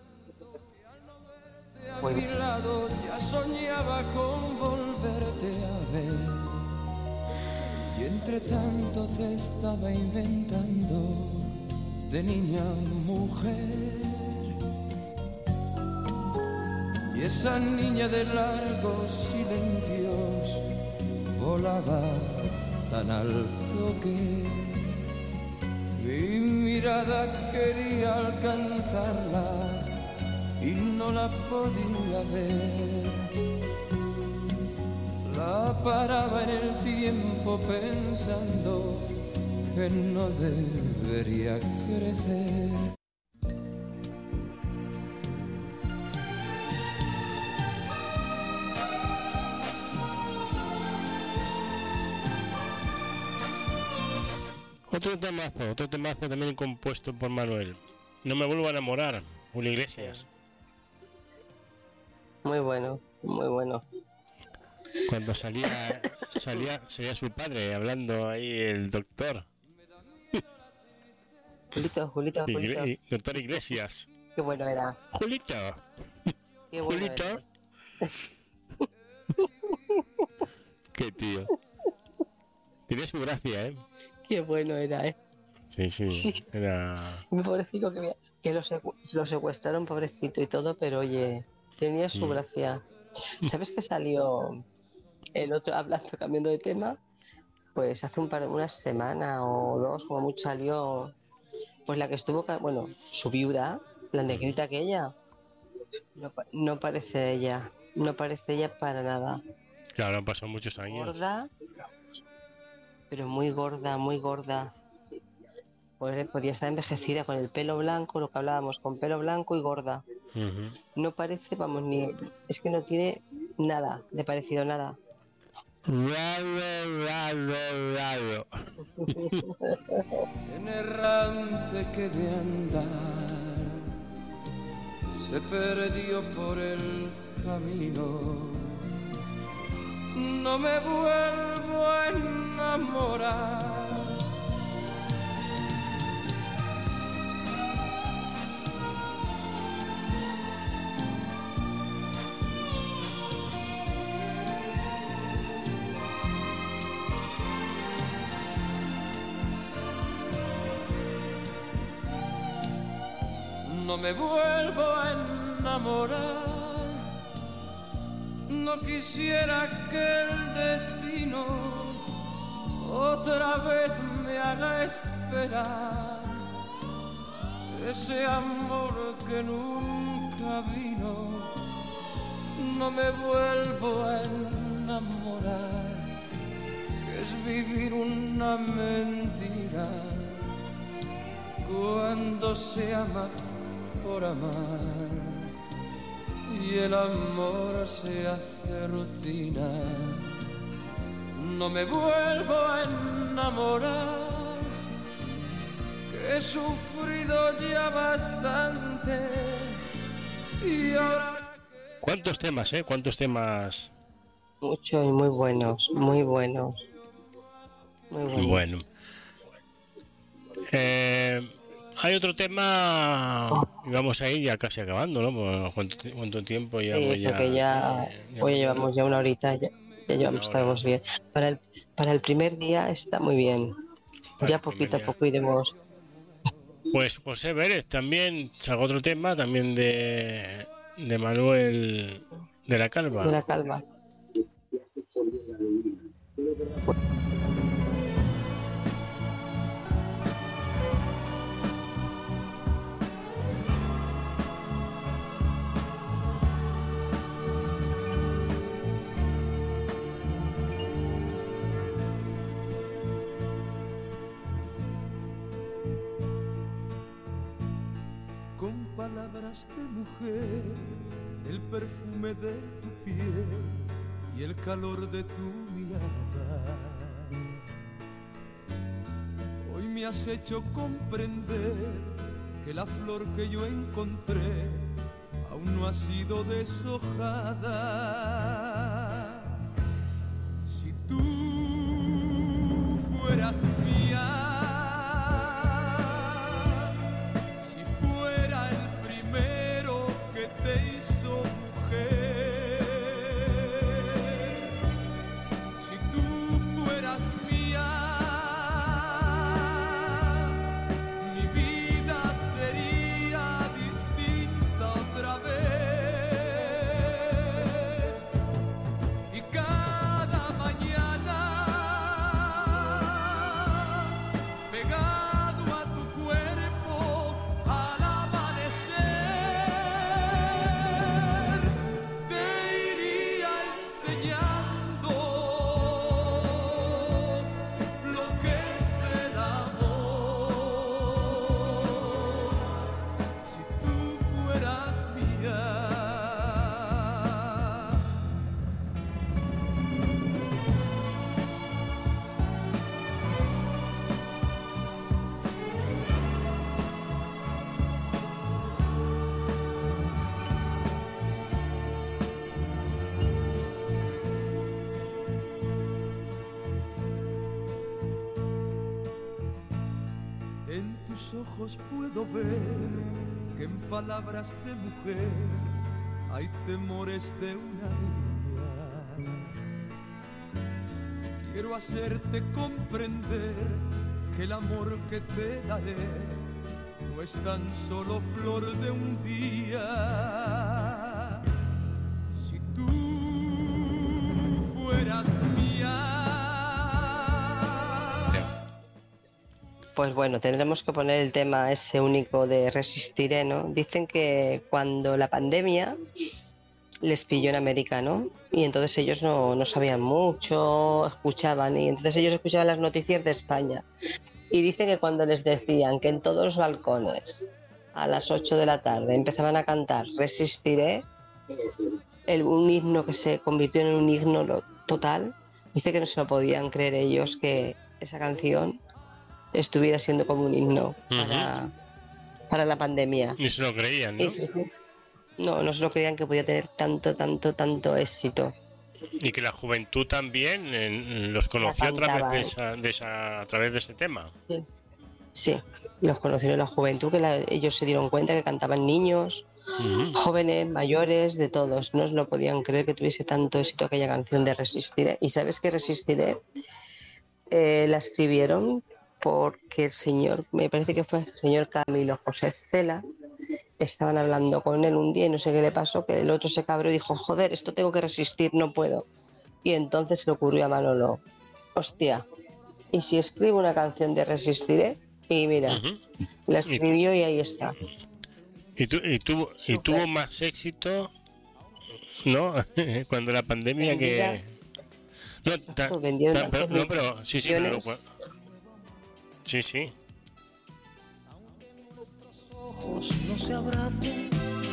A mi lado ya soñaba con volverte a ver, y entre tanto te estaba inventando de niña a mujer. Y esa niña de largos silencios volaba tan alto que mi mirada quería alcanzarla y no la podía ver. La paraba en el tiempo pensando que no debería crecer. Otro temazo también compuesto por Manuel. No me vuelvo a enamorar, Julio Iglesias. Muy bueno, muy bueno. Cuando salía su padre hablando ahí, el doctor. Julito. Doctor Iglesias. Qué bueno era. Julito. Qué bueno Julito. era. Qué tío. Tiene su gracia, ¿eh? Qué bueno era, Sí. Era... Mi pobrecito que lo secuestraron, pobrecito y todo, pero oye, tenía su gracia. ¿Sabes que salió el otro, cambiando de tema? Pues hace una semana o dos, como mucho, salió pues la que estuvo, bueno, su viuda, la negrita aquella. No parece ella, para nada. Claro, han pasado muchos años. Gorda, pero muy gorda. Pues podría estar envejecida con el pelo blanco, lo que hablábamos, con pelo blanco y gorda. No parece, es que no tiene nada de parecido, nada. Raro. En errante que de andar se perdió por el camino. No me vuelvo a enamorar. No me vuelvo a enamorar. No quisiera que el destino otra vez me haga esperar ese amor que nunca vino. No me vuelvo a enamorar, que es vivir una mentira cuando se ama por amar y el amor se hace rutina. No me vuelvo a enamorar, que he sufrido ya bastante y ahora... ¿Cuántos temas, ¿Cuántos temas? Muchos y muy buenos. Bueno. Hay otro tema, y vamos a ir ya casi acabando, ¿no? ¿Cuánto tiempo llevamos ya? Porque hoy llevamos ya una horita, ya estamos bien. Para el primer día está muy bien. Ya poquito a poco iremos. Pues José Vélez también sacó otro tema, también de Manuel de la Calva. Con palabras de mujer, el perfume de tu piel y el calor de tu mirada, hoy me has hecho comprender que la flor que yo encontré aún no ha sido deshojada. Si tú fueras mía, si fuera soñando lo que es el amor. Si tú fueras mía. En tus ojos puedo ver que en palabras de mujer hay temores de una niña. Quiero hacerte comprender que el amor que te daré no es tan solo flor de un día. Si tú fueras mía. Pues bueno, tendremos que poner el tema ese único de Resistiré, ¿no? Dicen que cuando la pandemia les pilló en América, ¿no? Y entonces ellos no sabían mucho, escuchaban, y entonces ellos escuchaban las noticias de España. Y dicen que cuando les decían que en todos los balcones a las 8 de la tarde empezaban a cantar Resistiré, un himno que se convirtió en un himno total, dice que no se lo podían creer ellos que esa canción estuviera siendo como un himno para la pandemia. Ni se lo creían, ¿no? Sí. No se lo creían que podía tener tanto éxito. Y que la juventud también los conoció a través a través de ese tema. Sí, los conocieron la juventud, que ellos se dieron cuenta que cantaban niños, jóvenes, mayores, de todos. No se lo podían creer que tuviese tanto éxito aquella canción de Resistiré. Y sabes que Resistiré la escribieron porque el señor, me parece que fue el señor Camilo José Cela, estaban hablando con él un día y no sé qué le pasó, que el otro se cabró y dijo, joder, esto tengo que resistir, no puedo. Y entonces se le ocurrió a Manolo, hostia, ¿y si escribo una canción de Resistiré? Y mira, la escribió y ahí está. Y tuvo más éxito, ¿no? Cuando la pandemia que... No, pero sí, pero... Sí. Nuestros ojos no se abracen,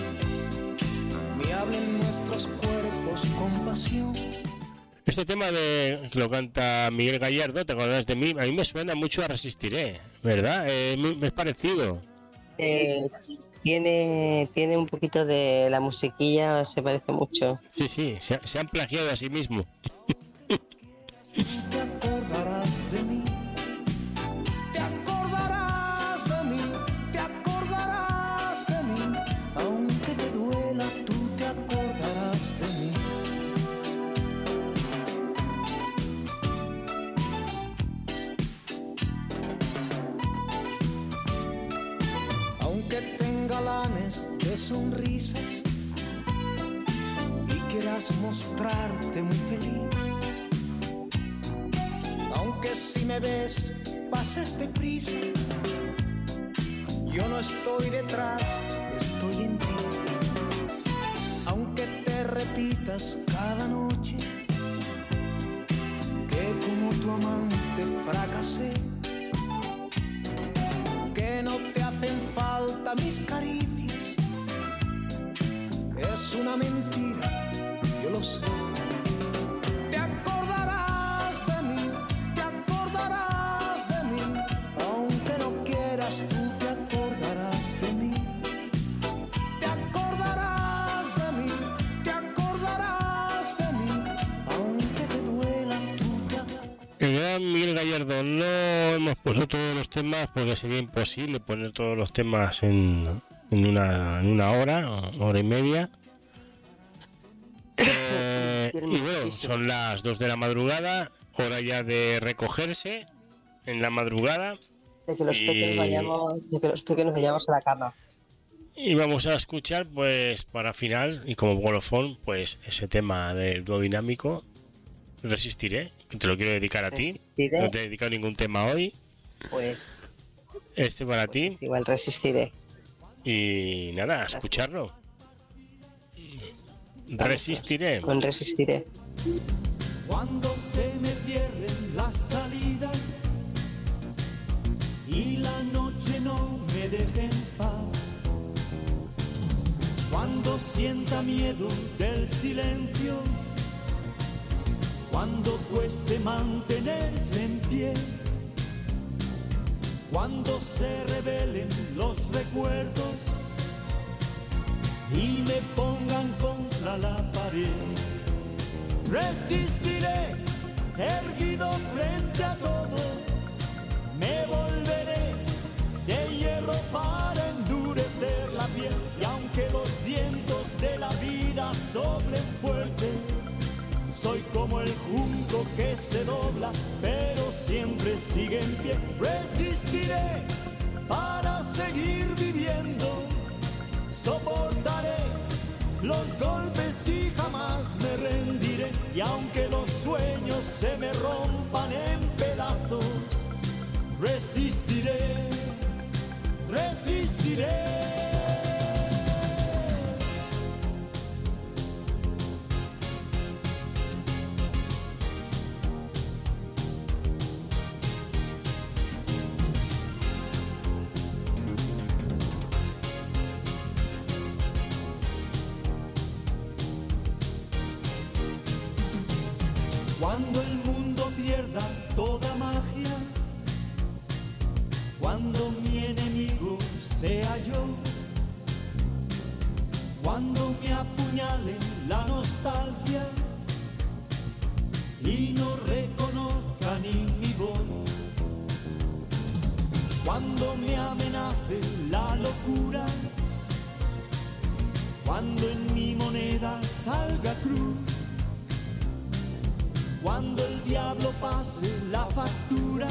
ni hablen nuestros cuerpos con pasión. Este tema que lo canta Miguel Gallardo, ¿te acuerdas de mí? A mí me suena mucho a Resistiré, ¿verdad? Es parecido. Tiene un poquito de la musiquilla, se parece mucho. Sí, se han plagiado a sí mismo. Te acordarás de mí. Aunque te duela, tú te acordarás de mí. Aunque tenga lanes de sonrisas y quieras mostrarte muy feliz, aunque si me ves pases deprisa, yo no estoy detrás, estoy en ti. Aunque te repitas cada noche que como tu amante fracasé, que no te hacen falta mis caricias, es una mentira, yo lo sé. Te acordarás de mí, te acordarás de mí, aunque no quieras tú. El gran Miguel Gallardo, no hemos puesto todos los temas porque sería imposible poner todos los temas en una hora y media. Y bueno, son las 2 de la madrugada, hora ya de recogerse en la madrugada. De que los pequeños vayamos a la cama. Y vamos a escuchar, pues, para final, y como colofón, pues, ese tema del dúo dinámico, Resistiré, que te lo quiero dedicar a ti. No te he dedicado ningún tema hoy. Pues... Este para ti. Igual Resistiré. Y nada, a escucharlo. Resistiré. Con Resistiré. Cuando se me cierren las salidas y la noche no me deje en paz, cuando sienta miedo del silencio, cuando cueste mantenerse en pie, cuando se revelen los recuerdos y me pongan contra la pared, resistiré erguido frente a todo, me volveré de hierro para endurecer la piel, y aunque los vientos de la vida soplen fuerte, soy como el junco que se dobla, pero siempre sigue en pie. Resistiré para seguir viviendo, soportaré los golpes y jamás me rendiré. Y aunque los sueños se me rompan en pedazos, resistiré, resistiré. Cuando el mundo pierda toda magia, cuando mi enemigo sea yo, cuando me apuñale la nostalgia y no reconozca ni mi voz, cuando me amenace la locura, cuando en mi moneda salga cruz, cuando el diablo pase la factura,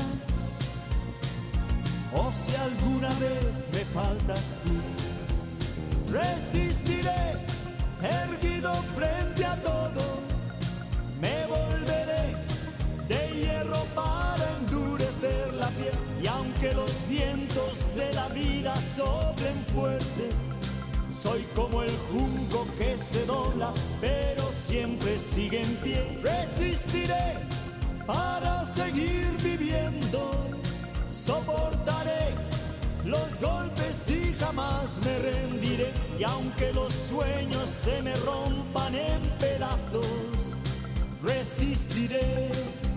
o si alguna vez me faltas tú, resistiré erguido frente a todo, me volveré de hierro para endurecer la piel, y aunque los vientos de la vida soplen fuerte, soy como el junco que se dobla, pero siempre sigue en pie. Resistiré para seguir viviendo, soportaré los golpes y jamás me rendiré. Y aunque los sueños se me rompan en pedazos, resistiré,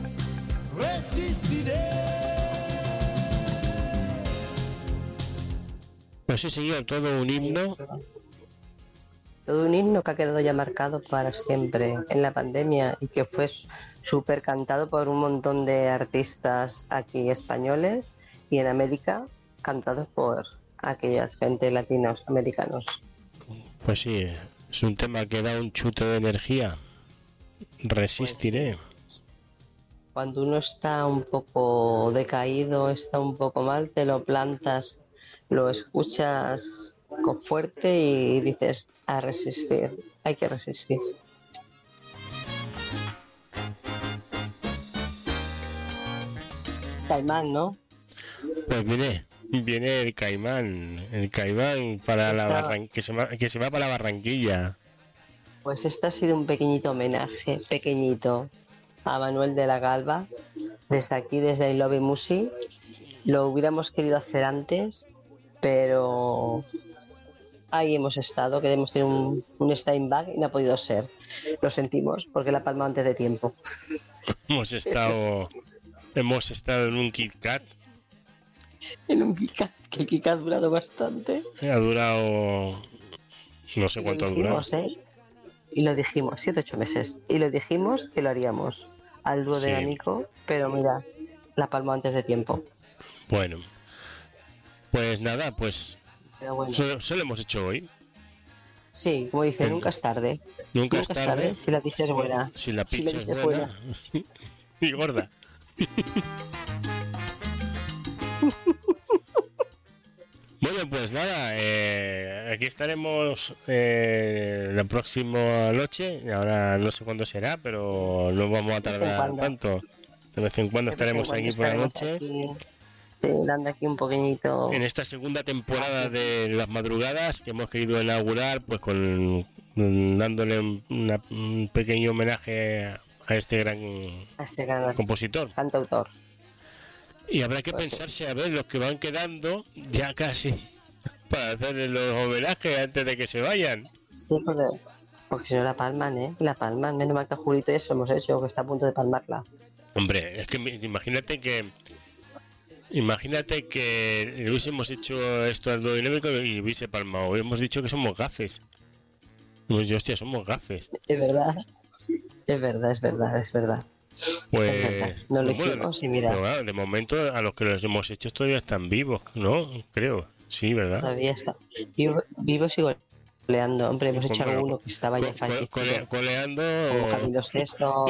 resistiré. Pues sí, señor, todo un himno. Todo un himno que ha quedado ya marcado para siempre en la pandemia y que fue súper cantado por un montón de artistas aquí españoles y en América cantados por aquellas gente latinos americanos. Pues sí, es un tema que da un chute de energía. Resistiré. Cuando uno está un poco decaído, está un poco mal, te lo plantas, lo escuchas con fuerte y dices a resistir, hay que resistir. Caimán, ¿no? Pues viene el Caimán para que se va para la Barranquilla. Pues este ha sido un pequeñito a Manuel de la Galva, desde aquí, desde I Love Music. Lo hubiéramos querido hacer antes, pero ahí hemos estado, que hemos tenido un stand-by y no ha podido ser. Lo sentimos, porque la palma antes de tiempo. Hemos estado en un Kit Kat. En un Kit Kat, que el Kit Kat ha durado bastante. Ha durado, no sé cuánto ha durado. Y lo dijimos, 7-8 meses. Y lo dijimos que lo haríamos al dúo dinámico, pero mira, la palma antes de tiempo. Bueno, pues nada, pues bueno. Solo hemos hecho hoy. Sí, como dice, nunca es tarde. Nunca es tarde si la pizza es buena. Si la pizza es buena. Y gorda. Bueno, pues nada, aquí estaremos la próxima noche. Ahora no sé cuándo será, pero no vamos a tardar tanto. De vez en cuando estaremos aquí por la noche. Sí, dando aquí un poquitito. En esta segunda temporada de Las Madrugadas, que hemos querido inaugurar pues con dándole un pequeño homenaje a este gran compositor, cantautor. Y habrá que pensarse a ver los que van quedando ya casi para hacerle los homenajes antes de que se vayan. Sí, porque si no la palman, la palman. Menos mal que Julito y eso hemos hecho, que está a punto de palmarla. Hombre, es que imagínate que le hubiésemos hecho esto al dúo dinámico y hubiese palmado. Hemos dicho que somos gafes. Yo, hostia, somos gafes. Es verdad. Pues es verdad. No lo hicimos y mira. Pero claro, de momento a los que los hemos hecho todavía están vivos, ¿no? Creo. Sí, ¿verdad? Todavía está. Vivos y coleando. Hombre, hemos hecho alguno que estaba ya fallecido. Coleando. Como Camilo VI.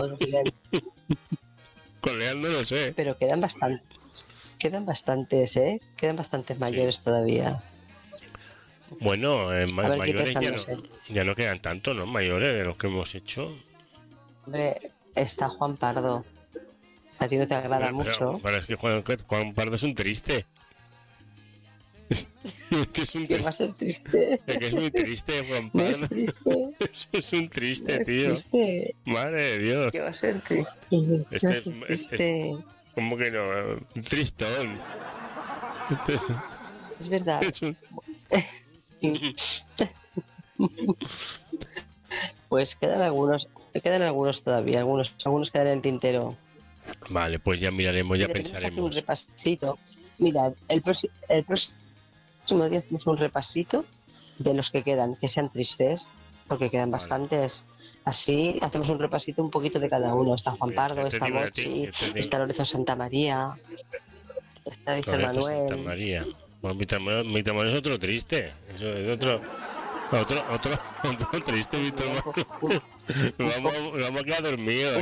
Coleando, no sé. Pero quedan bastantes, ¿eh? Quedan bastantes mayores todavía. Bueno, mayores ya no quedan tanto, ¿no? Mayores de los que hemos hecho. Hombre, está Juan Pardo. A ti no te agrada mucho. Pero es que Juan Pardo es un triste. ¿Qué va a ser triste? Es que es muy triste, Juan Pardo. ¿No es triste? Es un triste, ¿No es tío. Triste? Madre de Dios. ¿Qué va a ser triste? ¿Cómo que no? Un tristón. Es verdad. Pues quedan algunos todavía, algunos quedan en el tintero. Vale, pues ya miraremos, ya pensaremos. Un repasito. Mira, el próximo día hacemos un repasito de los que quedan, que sean tristes, porque quedan bastantes. Así hacemos un repasito un poquito de cada uno. Está Juan Pardo, está Mochi, está Lorenzo Santamaría, está Víctor Manuel. Santamaría. Bueno, Víctor Manuel es otro triste. Eso es otro triste, Víctor Manuel. Vamos a quedar dormidos.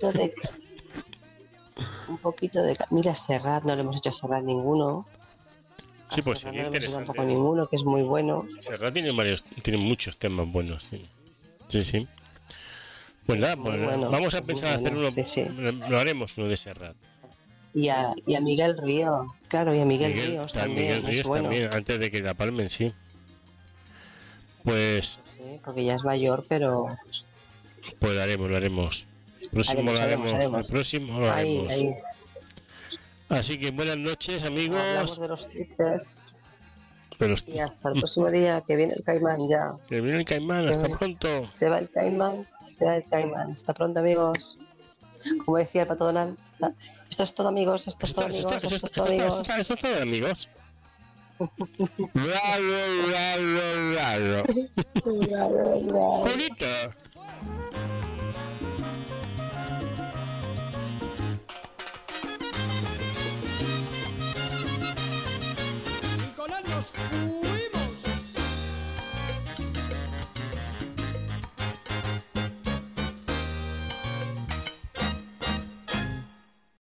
Un poquito de... Mira, Serrat, no le hemos hecho a Serrat ninguno. Sí, pues sería interesante. Tampoco ninguno, que es muy bueno. Serrat tiene muchos temas buenos. Sí. Pues nada, vamos a pensar hacer uno. Sí. Lo haremos uno de Serrat. Y a Miguel Ríos, claro, y a Miguel Ríos también. Miguel Ríos también, antes de que la palmen, sí. Pues... Sí, porque ya es mayor, pero... Pues lo haremos. El próximo lo haremos. Ahí. Así que buenas noches, amigos. Hablamos de los tristes. Y hasta el próximo día, que viene el Caimán ya. Que viene el Caimán, hasta pronto. Se va el Caimán. Hasta pronto, amigos. Como decía el Pato Donald, esto es todo, amigos. Esto es todo, amigos. Julito.